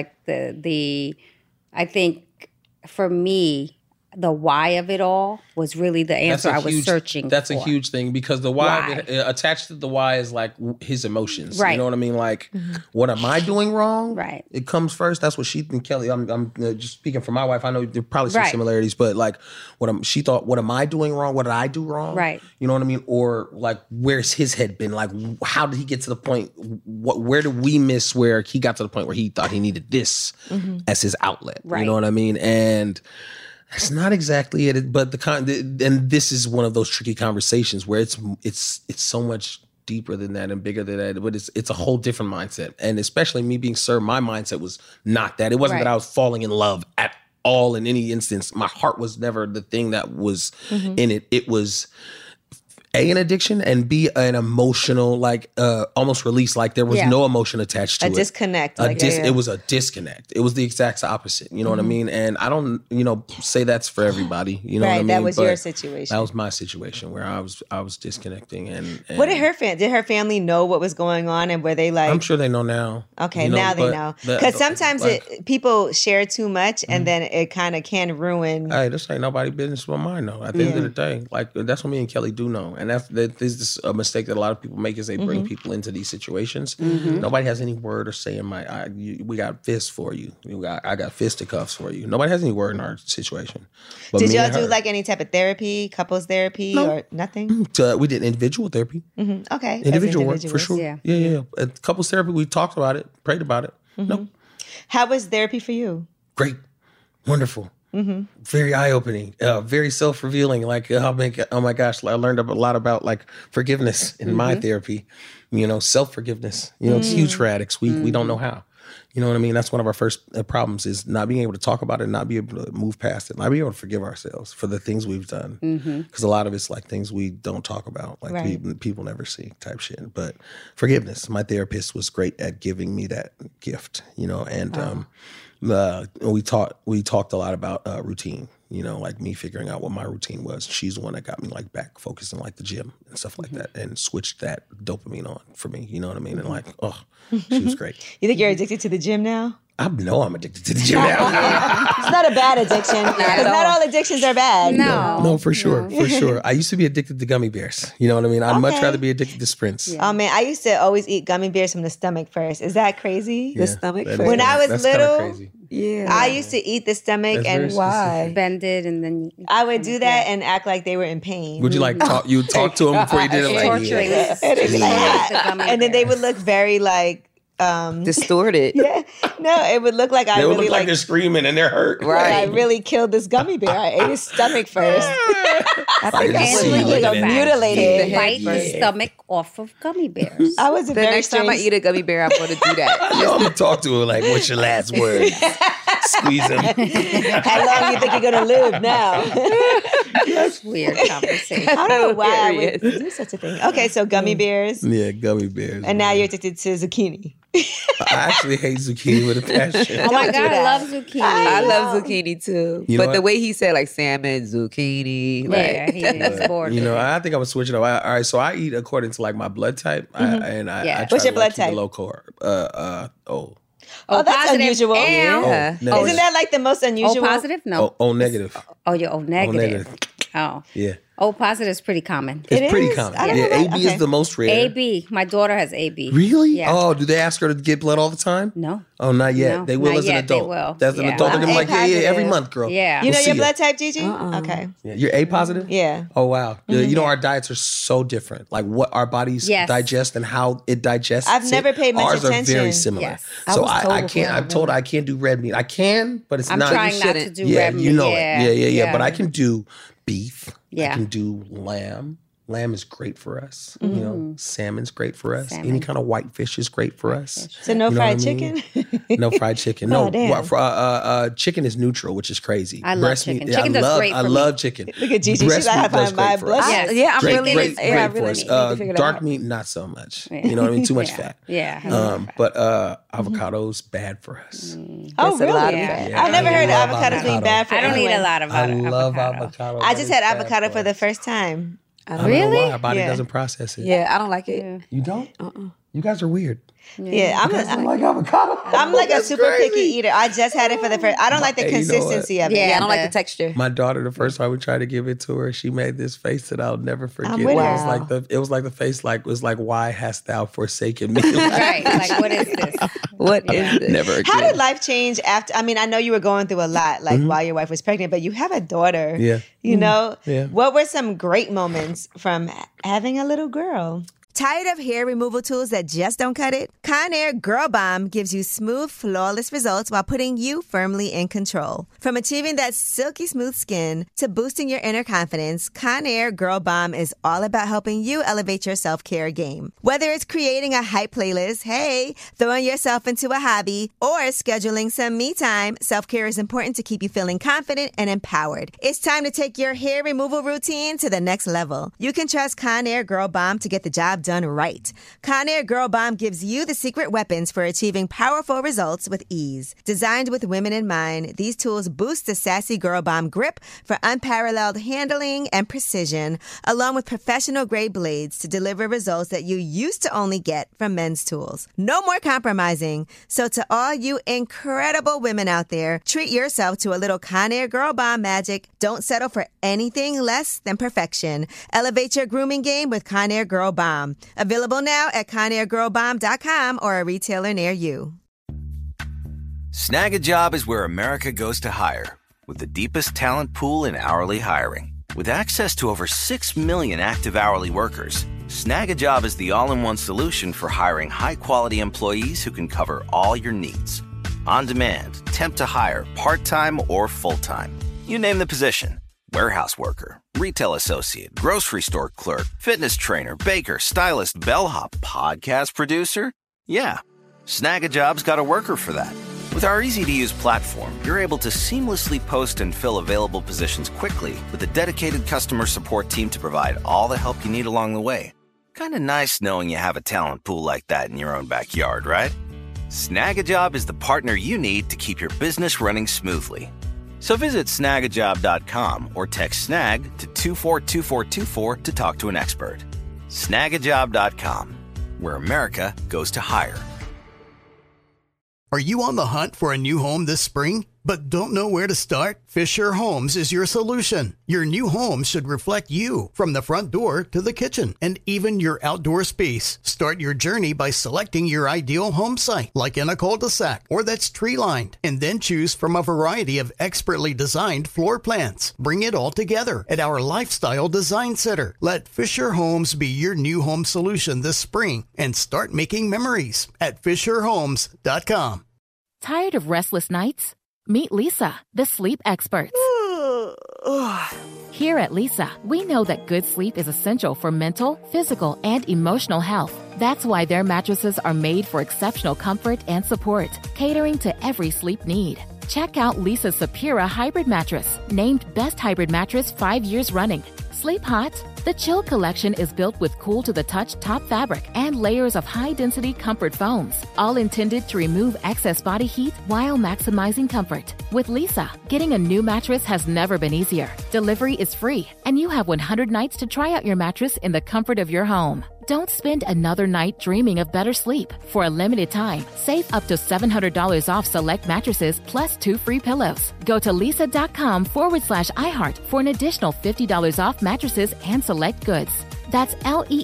I think for me, the why of it all was really the answer I was searching for. That's a huge thing because the why. Attached to the why is his emotions. Right. You know what I mean? What am I doing wrong? Right. It comes first. That's what she and Kelly, I'm just speaking for my wife. I know there are probably some similarities, but she thought, what am I doing wrong? What did I do wrong? Right. You know what I mean? Or where's his head been? How did he get to the point? Where did we miss where he got to the point where he thought he needed this as his outlet? Right. You know what I mean? And that's not exactly it, but and this is one of those tricky conversations where it's so much deeper than that and bigger than that, but it's a whole different mindset. And especially me being Sir, my mindset was not that. It wasn't that I was falling in love at all in any instance. My heart was never the thing that was in it. It was an addiction and B, an emotional, almost release. There was no emotion attached to it. A disconnect. It was a disconnect. It was the exact opposite. You know what I mean? And I don't, say that's for everybody. You know what I mean? That was your situation. That was my situation where I was disconnecting. And what did her family know what was going on, and were they I'm sure they know now. Okay, now they know. Because sometimes people share too much, and then it kind of can ruin. Hey, this ain't nobody business but mine, though. At the end of the day, that's what me and Kelly do know. And this is a mistake that a lot of people make is they bring people into these situations. Nobody has any word or say in we got fists for you. I got fisticuffs for you. Nobody has any word in our situation. But did y'all do like any type of therapy, couples therapy, or nothing? We did individual therapy. Okay. Individual work, for sure. Yeah. Yeah. At couples therapy, we talked about it, prayed about it. No. How was therapy for you? Great. Wonderful. Very eye-opening, very self-revealing. Like, oh my gosh, I learned a lot about like forgiveness in my therapy. Self-forgiveness. It's huge for addicts. We don't know how. You know what I mean? That's one of our first problems is not being able to talk about it, not be able to move past it, not be able to forgive ourselves for the things we've done. Because a lot of it's like things we don't talk about, like people never see type shit. But forgiveness, my therapist was great at giving me that gift, and we talked a lot about routine, like me figuring out what my routine was. She's the one that got me like back focused on like the gym and stuff like that and switched that dopamine on for me. You know what I mean? And like, she was great. You think you're addicted to the gym now? I know I'm addicted to the gym now. It's not a bad addiction. Because not all addictions are bad. No, for sure. For sure. I used to be addicted to gummy bears. You know what I mean? I'd much rather be addicted to sprints. Yeah. Oh, man. I used to always eat gummy bears from the stomach first. Is that crazy? The stomach first? When I was little, yeah, I used to eat the stomach and why? Bend it and then... I would do that and act like they were in pain. Would you like talk? You would talk to them before you did it? Like, torturing. And then they would look very like... distorted. Yeah. No, it would look like I they would really look like they're screaming and they're hurt. Right. I really killed this gummy bear. I ate his stomach first. I think mutilated. Bite the stomach off of gummy bears. I was the next time I eat a gummy bear, I'm going to do that. I'm going to talk to her like, what's your last word? Squeeze him. How long you think you're going to live now? That's weird conversation. I don't know why I would do such a thing. Okay, so gummy bears. Yeah, gummy bears. And now you're addicted to zucchini. I actually hate zucchini with a passion. Oh my God, I love zucchini. I love zucchini too. But the way he said like salmon, zucchini. Yeah, he was bored. I think I would switch it up. All right, so I eat according to like my blood type. I try What's your to, blood keep type? it low carb. Oh, that's positive. unusual. Yeah. Negative. Isn't that like the most unusual? O positive? No. O negative. Oh, you're O negative. negative. Oh. Yeah. O positive is pretty common. It's pretty common. I don't Yeah, know that. AB Okay. is the most rare. AB. My daughter has AB. Really? Yeah. Oh, do they ask her to get blood all the time? No. Oh, not yet. No, They will not as an yet. They adult. will. As an Yeah. adult, they're gonna be like, yeah, every positive. month, girl. Yeah. You know We'll your see blood type, Gigi? Okay. Yeah, you're A positive? Yeah. Oh, wow. Our diets are so different. Like what our bodies Yes. digest and how it digests. I've never paid much Ours attention. are very similar. Yes. So I was told I before, can't, I'm told I can't do red meat. I can, but it's I'm not. trying you not to shouldn't. do Yeah, red meat. you know Yeah. it. Yeah. Yeah. But I can do beef. Yeah. I can do lamb. Lamb is great for us. Salmon's great for us. Any kind of white fish is great for us. So no You know fried what I mean? chicken? No fried chicken. Oh, No, damn. chicken is neutral, which is crazy. I love Breast chicken. meat, Chicken does great I for me. love chicken. Look at Gigi. Breast She's like, meat I does find my great for us. blood. Yeah, I'm Great, really great, yeah, I great really for us. need to figure that Dark out. meat, not so much. You know what I mean? Too much fat. Yeah. But avocado's bad for us. Oh, That's a lot of really? fat. I've never heard love of avocados being avocado. bad for I don't eat anyone. a lot of I avocado. love avocado. I but just it's had bad avocado for the us. first time. I don't know Really? why. Our body Yeah. doesn't process it. Yeah, I don't like it. You don't? You guys are weird. Yeah, I'm like avocado. I'm like a That's super crazy. picky eater. I just had it for the first. I don't like the Hey, you know what? consistency of it. Yeah. I don't like the texture. My daughter, the first time we tried to give it to her, she made this face that I'll never forget. with It her. was like the face was like, why hast thou forsaken me? Right. Like, what is this? What is this? Never again. How did life change after? I mean, I know you were going through a lot, like while your wife was pregnant, but you have a daughter. Yeah. You know? Yeah. What were some great moments from having a little girl? Tired of hair removal tools that just don't cut it? Conair Girl Bomb gives you smooth, flawless results while putting you firmly in control. From achieving that silky smooth skin to boosting your inner confidence, Conair Girl Bomb is all about helping you elevate your self-care game. Whether it's creating a hype playlist, hey, throwing yourself into a hobby, or scheduling some me time, self-care is important to keep you feeling confident and empowered. It's time to take your hair removal routine to the next level. You can trust Conair Girl Bomb to get the job job done right. Conair Girl Bomb gives you the secret weapons for achieving powerful results with ease. Designed with women in mind, these tools boost the sassy Girl Bomb grip for unparalleled handling and precision, along with professional-grade blades to deliver results that you used to only get from men's tools. No more compromising. So to all you incredible women out there, treat yourself to a little Conair Girl Bomb magic. Don't settle for anything less than perfection. Elevate your grooming game with Conair Girl Bomb. Available now at ConairGirlBomb.com or a retailer near you. Snag a Job is where America goes to hire, with the deepest talent pool in hourly hiring. With access to over 6 million active hourly workers, Snag a Job is the all-in-one solution for hiring high-quality employees who can cover all your needs. On demand, temp to hire, part-time or full-time. You name the position. Warehouse worker, retail associate, grocery store clerk, fitness trainer, baker, stylist, bellhop, podcast producer. Yeah, Snag a Job's got a worker for that. With our easy-to-use platform, you're able to seamlessly post and fill available positions quickly with a dedicated customer support team to provide all the help you need along the way. Kind of nice knowing you have a talent pool like that in your own backyard, right? Snag a Job is the partner you need to keep your business running smoothly. So visit snagajob.com or text snag to 242424 to talk to an expert. Snagajob.com, where America goes to hire. Are you on the hunt for a new home this spring, but don't know where to start? Fisher Homes is your solution. Your new home should reflect you, from the front door to the kitchen, and even your outdoor space. Start your journey by selecting your ideal home site, like in a cul-de-sac or that's tree-lined, and then choose from a variety of expertly designed floor plans. Bring it all together at our Lifestyle Design Center. Let Fisher Homes be your new home solution this spring and start making memories at FisherHomes.com. Tired of restless nights? Meet Leesa, the sleep experts. Here at Leesa, we know that good sleep is essential for mental, physical, and emotional health. That's why their mattresses are made for exceptional comfort and support, catering to every sleep need. Check out Leesa's Sapira Hybrid Mattress, named Best Hybrid Mattress 5 years running. Sleep hot? The Chill Collection is built with cool-to-the-touch top fabric and layers of high-density comfort foams, all intended to remove excess body heat while maximizing comfort. With Leesa, getting a new mattress has never been easier. Delivery is free, and you have 100 nights to try out your mattress in the comfort of your home. Don't spend another night dreaming of better sleep. For a limited time, save up to $700 off select mattresses plus 2 free pillows. Go to leesa.com/iHeart for an additional $50 off mattresses and select goods. That's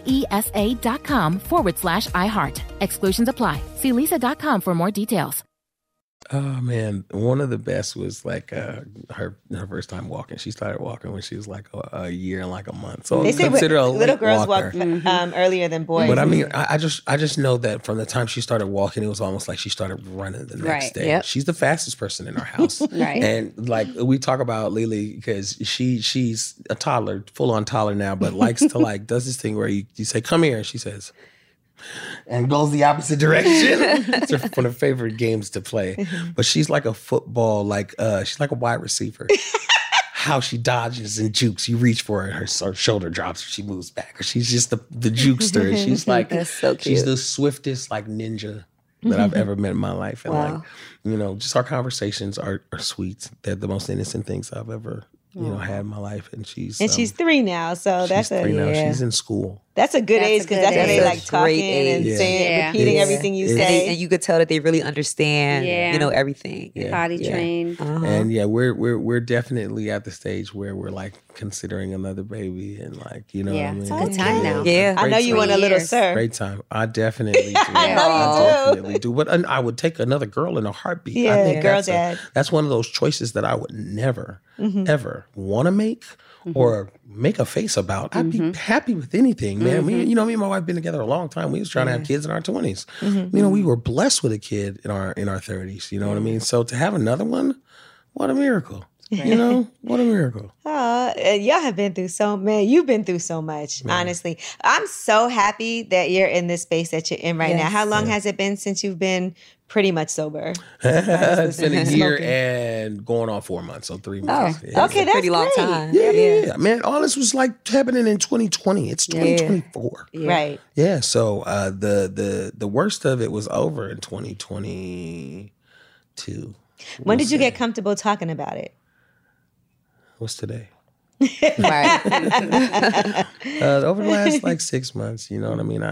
LEESA.com/iHeart. Exclusions apply. See leesa.com for more details. Oh man, one of the best was like her first time walking. She started walking when she was like a year and like a month. So they say consider a little girls walker. walk earlier than boys. But I mean, I just know that from the time she started walking, it was almost like she started running the next day. Yep. She's the fastest person in our house. Right. And like we talk about Lily because she's a toddler, full on toddler now, but likes to like does this thing where you say, "Come here," and she says, and goes the opposite direction. It's one of her favorite games to play. But she's like a football, she's like a wide receiver. How she dodges and jukes. You reach for her, her shoulder drops, she moves back. Or she's just the jukester. And she's like, that's so cute. She's the swiftest like ninja that I've ever met in my life. And like, just our conversations are sweet. They're the most innocent things I've ever had in my life. And she's 3 now, so that's she's 3 now. She's in school. That's a good age because that's when they like talking and saying, repeating everything you say, and you could tell that they really understand, everything. Potty trained. And we're definitely at the stage where we're like considering another baby and like what I mean. It's a good time now. Yeah, I know you want a little sir. Great time. I definitely do. I know you do. Definitely do. But I would take another girl in a heartbeat. Yeah, I think girl dad. That's one of those choices that I would never ever want to make. Or make a face about. I'd be happy with anything, man. Me and my wife been together a long time. We was trying to have kids in our 20s. We were blessed with a kid in our 30s. You know what I mean? So to have another one, what a miracle. What a miracle. y'all have been through you've been through so much, honestly. I'm so happy that you're in this space that you're in right now. How long has it been since you've been pretty much sober? It's been a year and going on 4 months, so 3 months. Oh, okay, that's a pretty long time. Yeah. Man, all this was like happening in 2020. It's 2024. Yeah. Right. Yeah, so the worst of it was over in 2022. When did you get comfortable talking about it? What's today? Right. Over the last like 6 months, you know what I mean?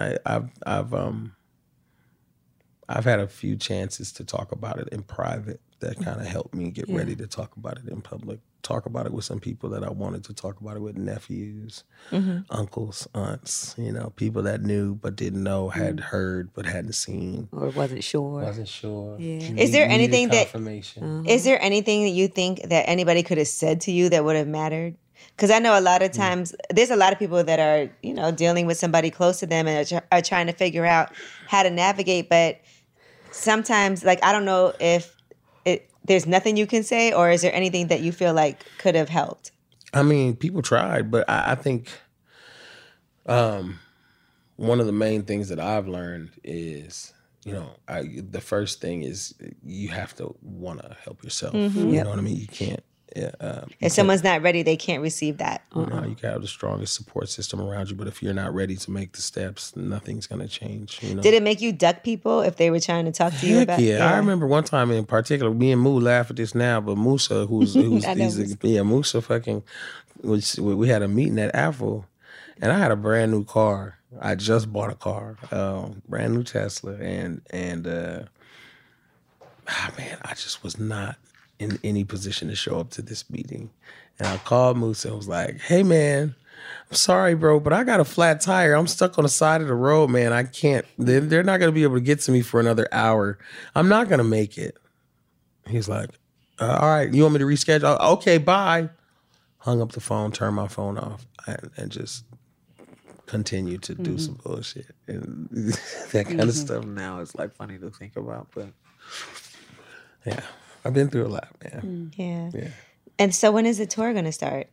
I've had a few chances to talk about it in private that kind of helped me get ready to talk about it in public. Talk about it with some people that I wanted to talk about it with, nephews, uncles, aunts, you know, people that knew but didn't know, had heard but hadn't seen. Or wasn't sure. Yeah. Is there anything that you think that anybody could have said to you that would have mattered? Because I know a lot of times there's a lot of people that are, you know, dealing with somebody close to them and are trying to figure out how to navigate. But sometimes, like, I don't know if there's nothing you can say, or is there anything that you feel like could have helped? I mean, people tried, but I think one of the main things that I've learned is, you know, the first thing is you have to want to help yourself. You know what I mean? You can't. If someone's not ready, they can't receive that. You know, you can have the strongest support system around you, but if you're not ready to make the steps, nothing's going to change. You know? Did it make you duck people if they were trying to talk to you about? Yeah, I remember one time in particular, me and Moo laugh at this now, but Musa, Musa fucking, we had a meeting at Apple, and I had a brand new car. I just bought a car, brand new Tesla, and man, I just was not in any position to show up to this meeting. And I called Musa and was like, hey man, I'm sorry bro, but I got a flat tire. I'm stuck on the side of the road, man. I can't, they're not gonna be able to get to me for another hour. I'm not gonna make it. He's like, all right, you want me to reschedule? Okay, bye. Hung up the phone, turned my phone off, and just continued to do some bullshit. And that kind of stuff now is like funny to think about, but yeah. I've been through a lot, man. Yeah. And so when is the tour going to start?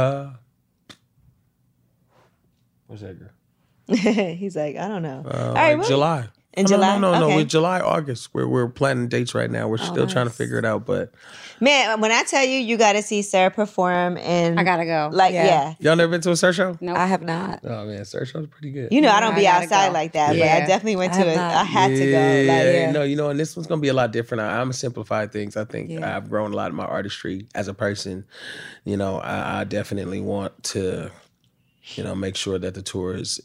Where's that girl? He's like, I don't know. All right, July. In July? No. Okay. With July, August. We're planning dates right now. We're still trying to figure it out, but man, when I tell you got to see Sarah perform, and I gotta go. Like, y'all never been to a Sir show? No, I have not. Oh man, Sir show's pretty good. You know, I don't be outside like that, but I definitely went to it. I had to go. Like, no, you know, and this one's gonna be a lot different. I'm a simplify things. I think I've grown a lot in my artistry as a person. You know, I definitely want to, you know, make sure that the tour is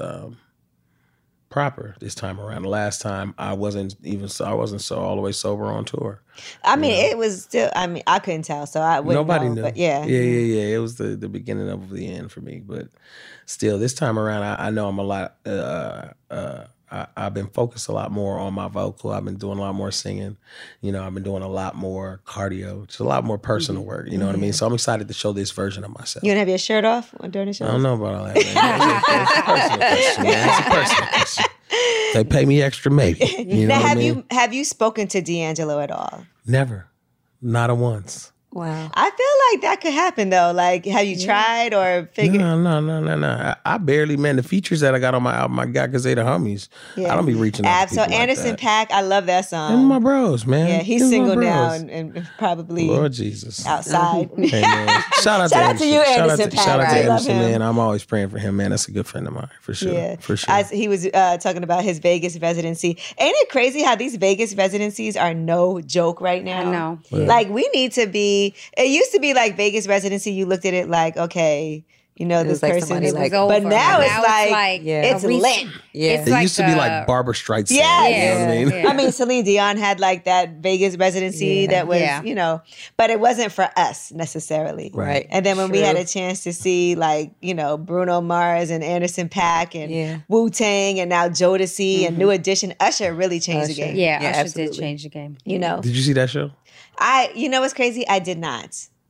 proper this time around. The last time I wasn't so all the way sober on tour. I mean, it was still. I mean, I couldn't tell, so I wouldn't Nobody know, knew. But yeah. It was the beginning of the end for me. But still, this time around, I know I'm a lot. I've been focused a lot more on my vocal. I've been doing a lot more singing. You know, I've been doing a lot more cardio. Just a lot more personal work. You know what I mean? So I'm excited to show this version of myself. You gonna have your shirt off during the show? I don't know about all that, man. It's a personal question, man. It's a personal question. They pay me extra, maybe. You know now, have you spoken to D'Angelo at all? Never, not a once. Wow. I feel like that could happen though. Like, have you tried or figured? No. I barely, man, the features that I got on my album, I got because they the homies. Yeah. I don't be reaching out to people Anderson like .Paak, I love that song. Them my bros, man. Yeah, he's single now and probably Lord Jesus. outside. Hey, man. Shout out to you, Anderson .Paak. Shout out to Anderson, him. man. I'm always praying for him, man. That's a good friend of mine, for sure. Yeah. For sure. He was talking about his Vegas residency. Ain't it crazy how these Vegas residencies are no joke right now? I know. Yeah. Like, we need to be, it used to be like Vegas residency, you looked at it like, okay, you know, this person is like, but now it's like it's lit. Yeah. It's It used to be like Barbra Streisand. Yeah. You know what I mean? Yeah. I mean, Celine Dion had like that Vegas residency that was, you know, but it wasn't for us necessarily. Right. And then when we had a chance to see like, you know, Bruno Mars and Anderson .Paak and Wu-Tang and now Jodeci and New Edition, Usher really changed the game. Yeah, Usher absolutely. did change the game. You know? Did you see that show? You know what's crazy? I did not.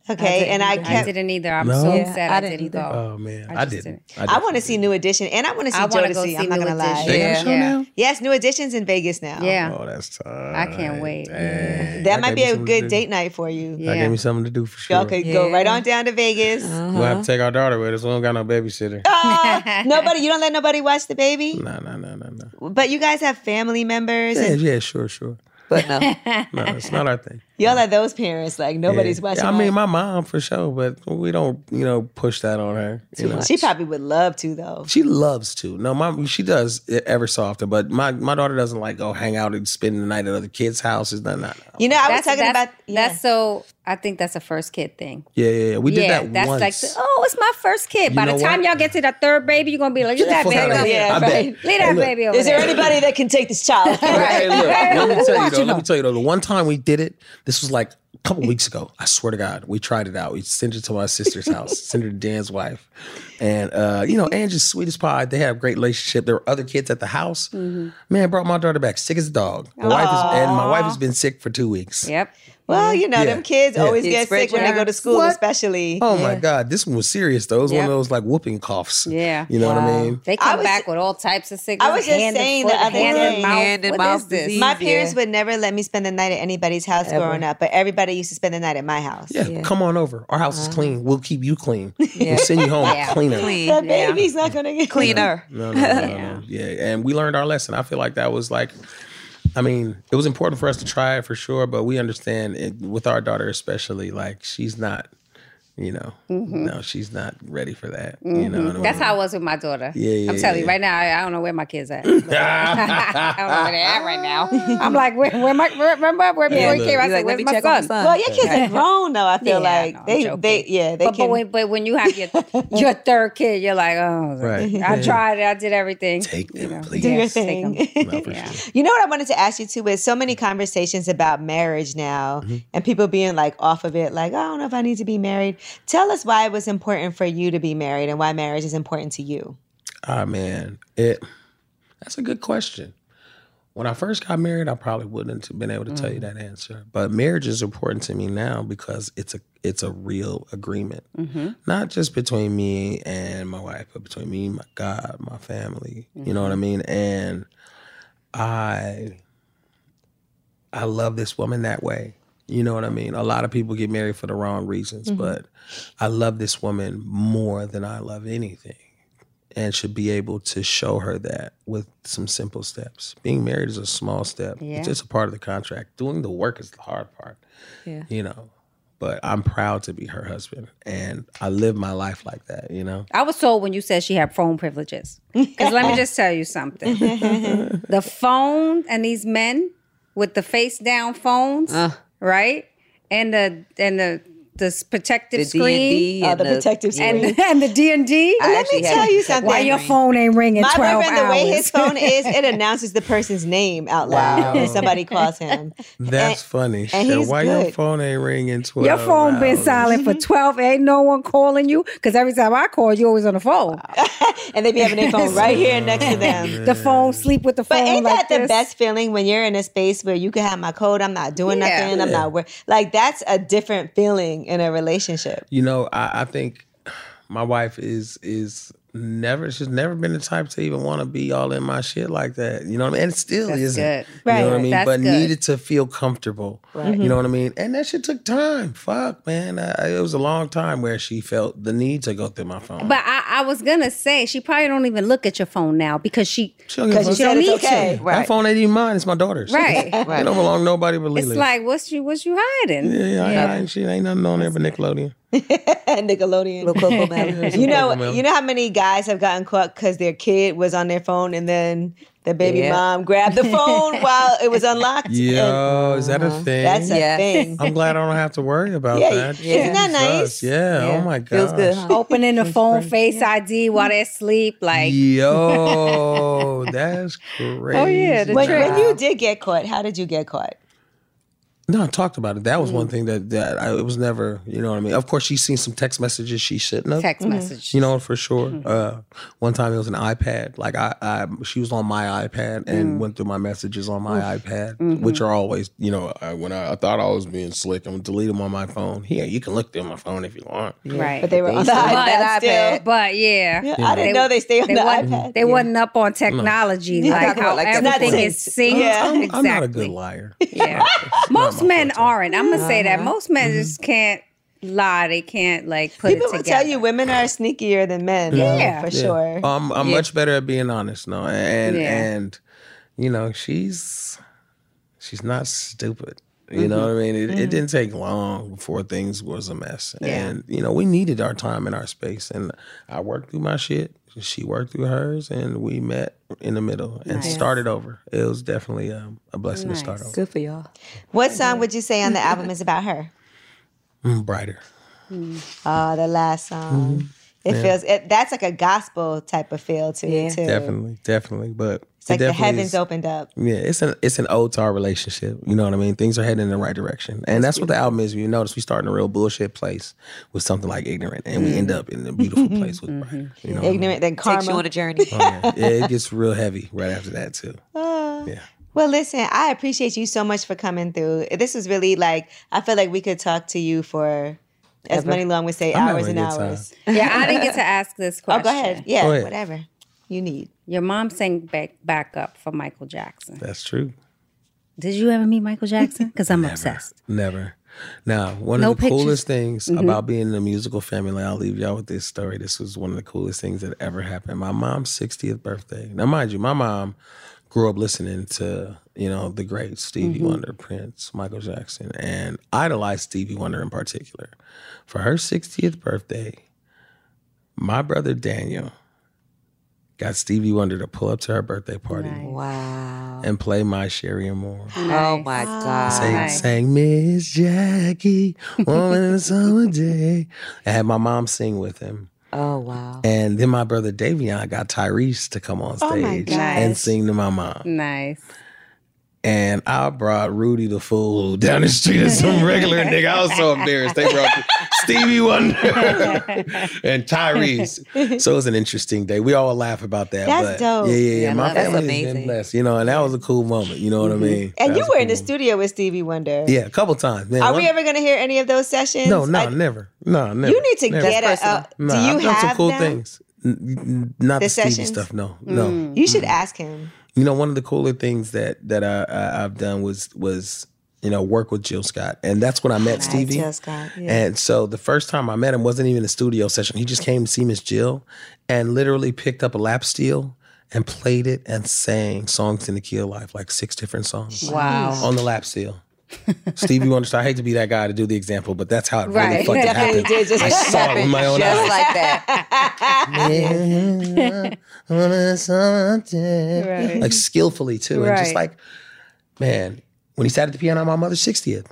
Okay, and I didn't either. I'm so upset I didn't go. Oh man, I didn't. I want to see New Edition, and I want to see Jodeci. I'm not gonna lie. They got a show now? Yes, New Edition's in Vegas now. Yeah. Oh, that's tight. I can't wait. That might be a good date night for you. That gave me something to do for sure. Y'all could go right on down to Vegas. We'll have to take our daughter with us. We don't got no babysitter. Nobody. You don't let nobody watch the baby? No. But you guys have family members. Yeah, sure. But no. No, it's not our thing. Y'all are those parents, like nobody's watching. Yeah, I mean, my mom for sure, but we don't, push that on her. She probably would love to, though. She loves to. No, she does ever so often, but my daughter doesn't like go hang out and spend the night at other kids' houses. No. I was talking about that's so. I think that's a first kid thing. Yeah. We did that that's once. Like, it's my first kid. By the time y'all get to the third baby, you're gonna be like, leave that baby over there. Leave that baby over there. Is there anybody that can take this child? Hey, look, let me tell you though. The one time we did it, this was like a couple weeks ago. I swear to God, we tried it out. We sent it to my sister's house, sent it to Dan's wife. And, Angie's sweet as pie. They have a great relationship. There were other kids at the house. Mm-hmm. Man, brought my daughter back sick as a dog. My wife has been sick for 2 weeks. Yep. Well, them kids always get sick when they go to school, especially. Oh, my God. This one was serious, though. It was one of those, like, whooping coughs. Yeah. You know what I mean? They come back with all types of sickness. I was just saying the other day. Hand and mouth disease. My parents would never let me spend the night at anybody's house growing up, but everybody used to spend the night at my house. Yeah, come on over. Our house is clean. We'll keep you clean. We'll send you home cleaner. The baby's not going to get cleaner. No. Yeah, and we learned our lesson. I feel like that was like, it was important for us to try it for sure, but we understand it, with our daughter especially, like she's not, no, she's not ready for that. Mm-hmm. You know what I mean? That's how I was with my daughter. Yeah. I'm telling you right now, I don't know where my kids at. I don't know where they're at right now. I'm like, where before he came, I said, where's my son? Well, your kids are grown though. I feel like they can. But when you have your third kid, you're like, right. I tried it, I did everything. Take them, please. Do your thing. No, for sure. You know what I wanted to ask you too is so many conversations about marriage now, and people being like off of it, like I don't know if I need to be married. Tell us why it was important for you to be married and why marriage is important to you. Man, that's a good question. When I first got married, I probably wouldn't have been able to tell you that answer. But marriage is important to me now because it's a real agreement. Mm-hmm. Not just between me and my wife, but between me, my God, my family. Mm-hmm. You know what I mean? And I love this woman that way. You know what I mean? A lot of people get married for the wrong reasons, but I love this woman more than I love anything, and should be able to show her that with some simple steps. Being married is a small step. Yeah. It's just a part of the contract. Doing the work is the hard part, But I'm proud to be her husband, and I live my life like that, I was told when you said she had phone privileges. Because let me just tell you something. The phone and these men with the face down phones... right? And the protective screen. The protective screen. And the D&D. Let me tell you something. Why your phone ain't ringing 12 hours. My boyfriend, the way his phone is, it announces the person's name out loud when somebody calls him. That's funny. And he's why good. your phone ain't ringing 12 Your phone hours? been silent for 12. Ain't no one calling you? Because every time I call, you always on the phone. And they be having their phone right here next to them. The phone, sleep with the phone. But ain't like that the best feeling when you're in a space where you can have my code, I'm not doing nothing, I'm not working. Like, that's a different feeling in a relationship. I think my wife she's never been the type to even want to be all in my shit like that. You know what I mean? And it still isn't. Good. Right. You know what I mean? That's but good. needed to feel comfortable. Right. You know what I mean? And that shit took time. Fuck, man. It was a long time where she felt the need to go through my phone. But I was going to say, she probably don't even look at your phone now because she don't need okay. to. Right. That phone ain't even mine. It's my daughter's. Right. It don't belong to nobody but Lily. It's like, what's you hiding? Yeah, I ain't hiding shit. Ain't nothing on there but Nickelodeon. Nickelodeon. Little Coco Melon. You know how many guys have gotten caught because their kid was on their phone and then the baby mom grabbed the phone while it was unlocked? Yo, is that a thing? That's a thing. I'm glad I don't have to worry about that. Yeah. Isn't that nice? Yeah. Oh my God. Feels good. Huh? Opening the phone, Face ID while they sleep. Like, yo, that's crazy. Oh, yeah. When you did get caught, how did you get caught? No, I talked about it. That was one thing it was never, you know what I mean? Of course, she's seen some text messages she shouldn't have. Text message. You know, for sure. One time it was an iPad. Like she was on my iPad and went through my messages on my iPad, which are always, you know, when I thought I was being slick, I'm going to delete them on my phone. Here, you can look through my phone if you want. Right. But they were on the iPad still. But yeah. I didn't know they stay on the iPad. They wasn't up on technology, like how everything is synced. Yeah. Exactly. I'm not a good liar. Yeah. Most men aren't. I'm gonna say that. Most men just can't lie. They can't like put People it together. will tell you women are sneakier than men. Yeah. For sure. I'm much better at being honest, no. And you know, she's not stupid. You know what I mean? It didn't take long before things was a mess. And, you know, we needed our time and our space. And I worked through my shit. She worked through hers. And we met in the middle and started over. It was definitely a blessing to start over. Good for y'all. What song would you say on the album is about her? Brighter. Oh, the last song. It feels, that's like a gospel type of feel to it, too. Definitely. But it's like the heavens opened up. Yeah, it's an ode to our relationship. You know what I mean? Things are heading in the right direction. And that's what the album is. You notice we start in a real bullshit place with something like Ignorant. And we end up in a beautiful place with Brighter. You know Ignorant, then Karma. Takes you on a journey. yeah, it gets real heavy right after that, too. Yeah. Well, listen, I appreciate you so much for coming through. This was really like, I feel like we could talk to you for as many long would say hours and hours. Yeah, I didn't get to ask this question. Oh, go ahead. Yeah, Go ahead. whatever you need. Your mom sang back up for Michael Jackson. That's true. Did you ever meet Michael Jackson? Because I'm obsessed. Never. Now, one of the coolest things about being in a musical family, I'll leave y'all with this story. This was one of the coolest things that ever happened. My mom's 60th birthday. Now, mind you, my mom grew up listening to, you know, the greats, Stevie Wonder, Prince, Michael Jackson, and idolized Stevie Wonder in particular. For her 60th birthday, my brother Daniel got Stevie Wonder to pull up to her birthday party. Nice. Wow. And play My Sherry and More. Oh my God. Sang Miss Jackie, woman in the summer day. I had my mom sing with him. Oh, wow. And then my brother Davion got Tyrese to come on stage gosh. and sing to my mom. Nice. And I brought Rudy the Fool down the street as some regular nigga. I was so embarrassed. They brought Stevie Wonder and Tyrese. So it was an interesting day. We all laugh about that. That's dope. Yeah. My that's family has amazing. been blessed, you know, and that was a cool moment. You know what I mean? And That you was were a in the cool moment. studio with Stevie Wonder. Yeah, a couple times. Man, Are we ever going to hear any of those sessions? No, never. No, never. You need to never. get a. No, do you I've done have some cool them? things. Not the Stevie sessions? stuff. No. You should ask him. You know, one of the cooler things that I've done was you know, work with Jill Scott, and that's when I met Stevie. Jill Scott, yeah. And so the first time I met him wasn't even a studio session. He just came to see Miss Jill, and literally picked up a lap steel and played it and sang Songs in the Key of Life, like 6 different songs. Wow. On the lap steel. Stevie Wonder. I hate to be that guy to do the example, but that's how it really Right. fucking happened. I saw it with my own Just eyes. like that. On a summer day. Right. Like skillfully too. And just Right. like, man, when he sat at the piano on my mother's 60th.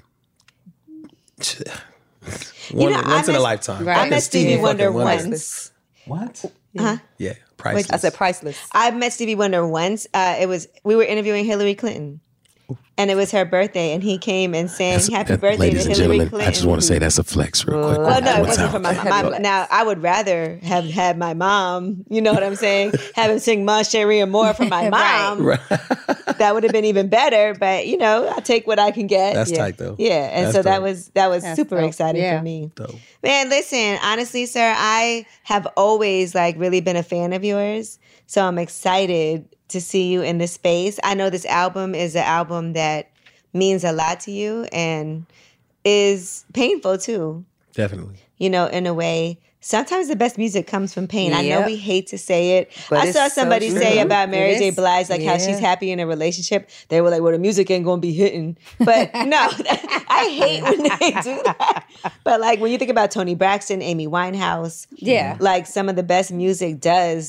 Once in a lifetime. Right. I met Stevie Wonder fucking wonder. once. What? Uh-huh. Yeah, priceless. I said priceless. I met Stevie Wonder once. We were interviewing Hillary Clinton. And it was her birthday, and he came and sang "Happy Birthday" ladies to and Hillary gentlemen, Clinton. I just want to say that's a flex real quick. Well, no, it What's wasn't out? for my mom. Now, I would rather have had my mom, you know what I'm saying, have him sing "Ma Chérie" and more for my mom. Right. That would have been even better. But you know, I take what I can get. That's tight though. Yeah, and That's so that dope. was That's super dope. exciting Yeah. for me. Dope. Man, listen, honestly, sir, I have always like really been a fan of yours. So I'm excited to see you in this space. I know this album is an album that means a lot to you and is painful too. Definitely. You know, in a way. Sometimes the best music comes from pain. I know Yep. we hate to say it. But I it's saw so somebody true. say about Mary It J. is. Blige, like how she's happy in a relationship. They were like, well, the music ain't going to be hitting. But no, I hate when they do that. But like when you think about Toni Braxton, Amy Winehouse, Yeah. like some of the best music does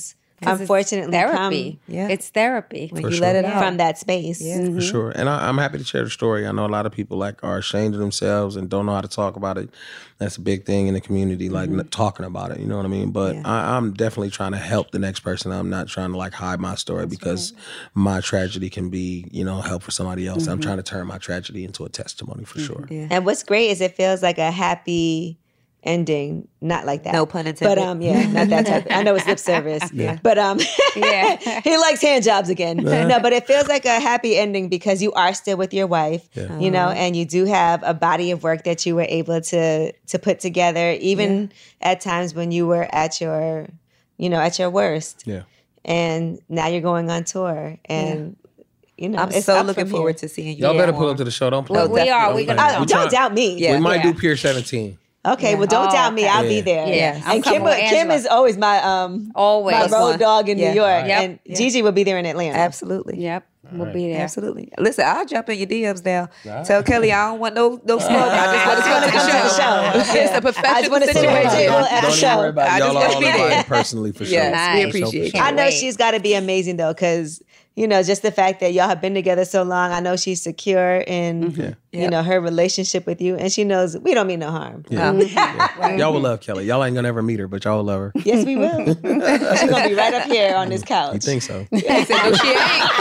unfortunately therapy. It's therapy when you let it out from that space. For sure. And I'm happy to share the story. I know a lot of people like are ashamed of themselves and don't know how to talk about it. That's a big thing in the community, like talking about it. You know what I mean? But I'm definitely trying to help the next person. I'm not trying to like hide my story because my tragedy can be, help for somebody else. I'm trying to turn my tragedy into a testimony for sure. Yeah. And what's great is it feels like a happy ending, not like that. No pun intended. But not that type. I know it's lip service. But he likes hand jobs again. No, but it feels like a happy ending because you are still with your wife, and you do have a body of work that you were able to put together, even at times when you were at your, at your worst. Yeah. And now you're going on tour, and I'm so looking forward to seeing you. Y'all better pull up to the show. Don't play. Well, we are. We're gonna don't doubt me. We might do Pier 17. Okay, well, don't doubt me. I'll be there. Yeah. And Kim is always my my road dog in New York, and Gigi will be there in Atlanta. Absolutely. Yep. We'll be there. Absolutely. Listen, I'll jump in your DMs now. Tell Kelly I don't want no smoke. I just want to come to the show. It's a professional situation. Don't even worry about it. Y'all all invite personally for sure. Yes, we appreciate it. I know she's got to be amazing though, because just the fact that y'all have been together so long, I know she's secure in her relationship with you, and she knows we don't mean no harm. Y'all will love Kelly. Y'all ain't gonna ever meet her, but y'all will love her. Yes, we will. She's gonna be right up here on this couch. You think so? He said, no, she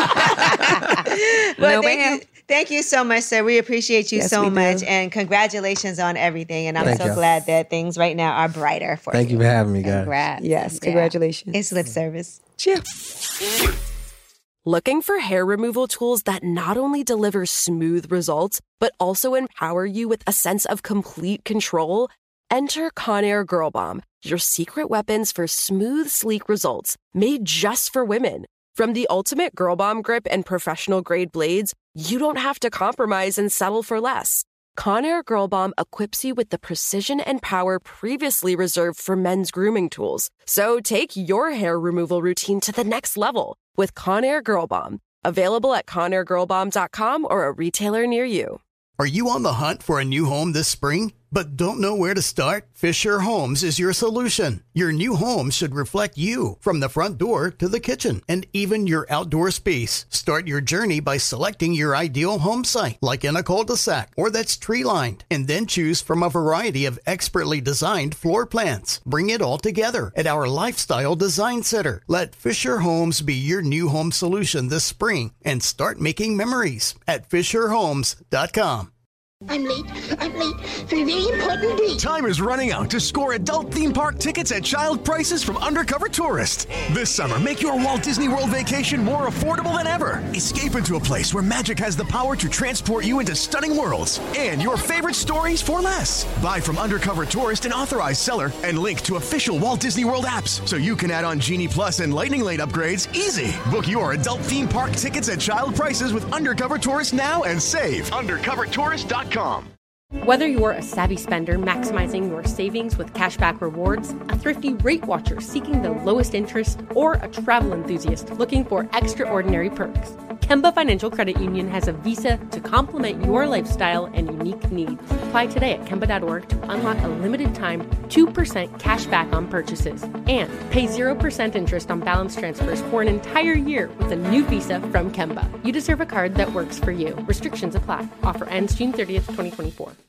ain't. Well, thank you so much, sir. We appreciate you so much, and congratulations on everything. And I'm so glad that things right now are brighter for you. Thank you for having me, guys. Congrats. Yes, congratulations. It's lip service. Cheers. Looking for hair removal tools that not only deliver smooth results, but also empower you with a sense of complete control? Enter Conair Girl Bomb, your secret weapons for smooth, sleek results, made just for women. From the ultimate Girl Bomb grip and professional-grade blades, you don't have to compromise and settle for less. Conair Girl Bomb equips you with the precision and power previously reserved for men's grooming tools. So take your hair removal routine to the next level with Conair Girl Bomb. Available at ConairGirlBomb.com or a retailer near you. Are you on the hunt for a new home this spring, but don't know where to start? Fisher Homes is your solution. Your new home should reflect you, from the front door to the kitchen, and even your outdoor space. Start your journey by selecting your ideal home site, like in a cul-de-sac or that's tree-lined, and then choose from a variety of expertly designed floor plans. Bring it all together at our Lifestyle Design Center. Let Fisher Homes be your new home solution this spring and start making memories at FisherHomes.com. I'm late for a very important date. Time is running out to score adult theme park tickets at child prices from Undercover Tourist. This summer, make your Walt Disney World vacation more affordable than ever. Escape into a place where magic has the power to transport you into stunning worlds and your favorite stories for less. Buy from Undercover Tourist, an authorized seller, and link to official Walt Disney World apps so you can add on Genie Plus and Lightning Lane upgrades easy. Book your adult theme park tickets at child prices with Undercover Tourist now and save. UndercoverTourist.com. Whether you're a savvy spender maximizing your savings with cashback rewards, a thrifty rate watcher seeking the lowest interest, or a travel enthusiast looking for extraordinary perks, Kemba Financial Credit Union has a visa to complement your lifestyle and unique needs. Apply today at Kemba.org to unlock a limited time 2% cash back on purchases and pay 0% interest on balance transfers for an entire year with a new visa from Kemba. You deserve a card that works for you. Restrictions apply. Offer ends June 30th, 2024.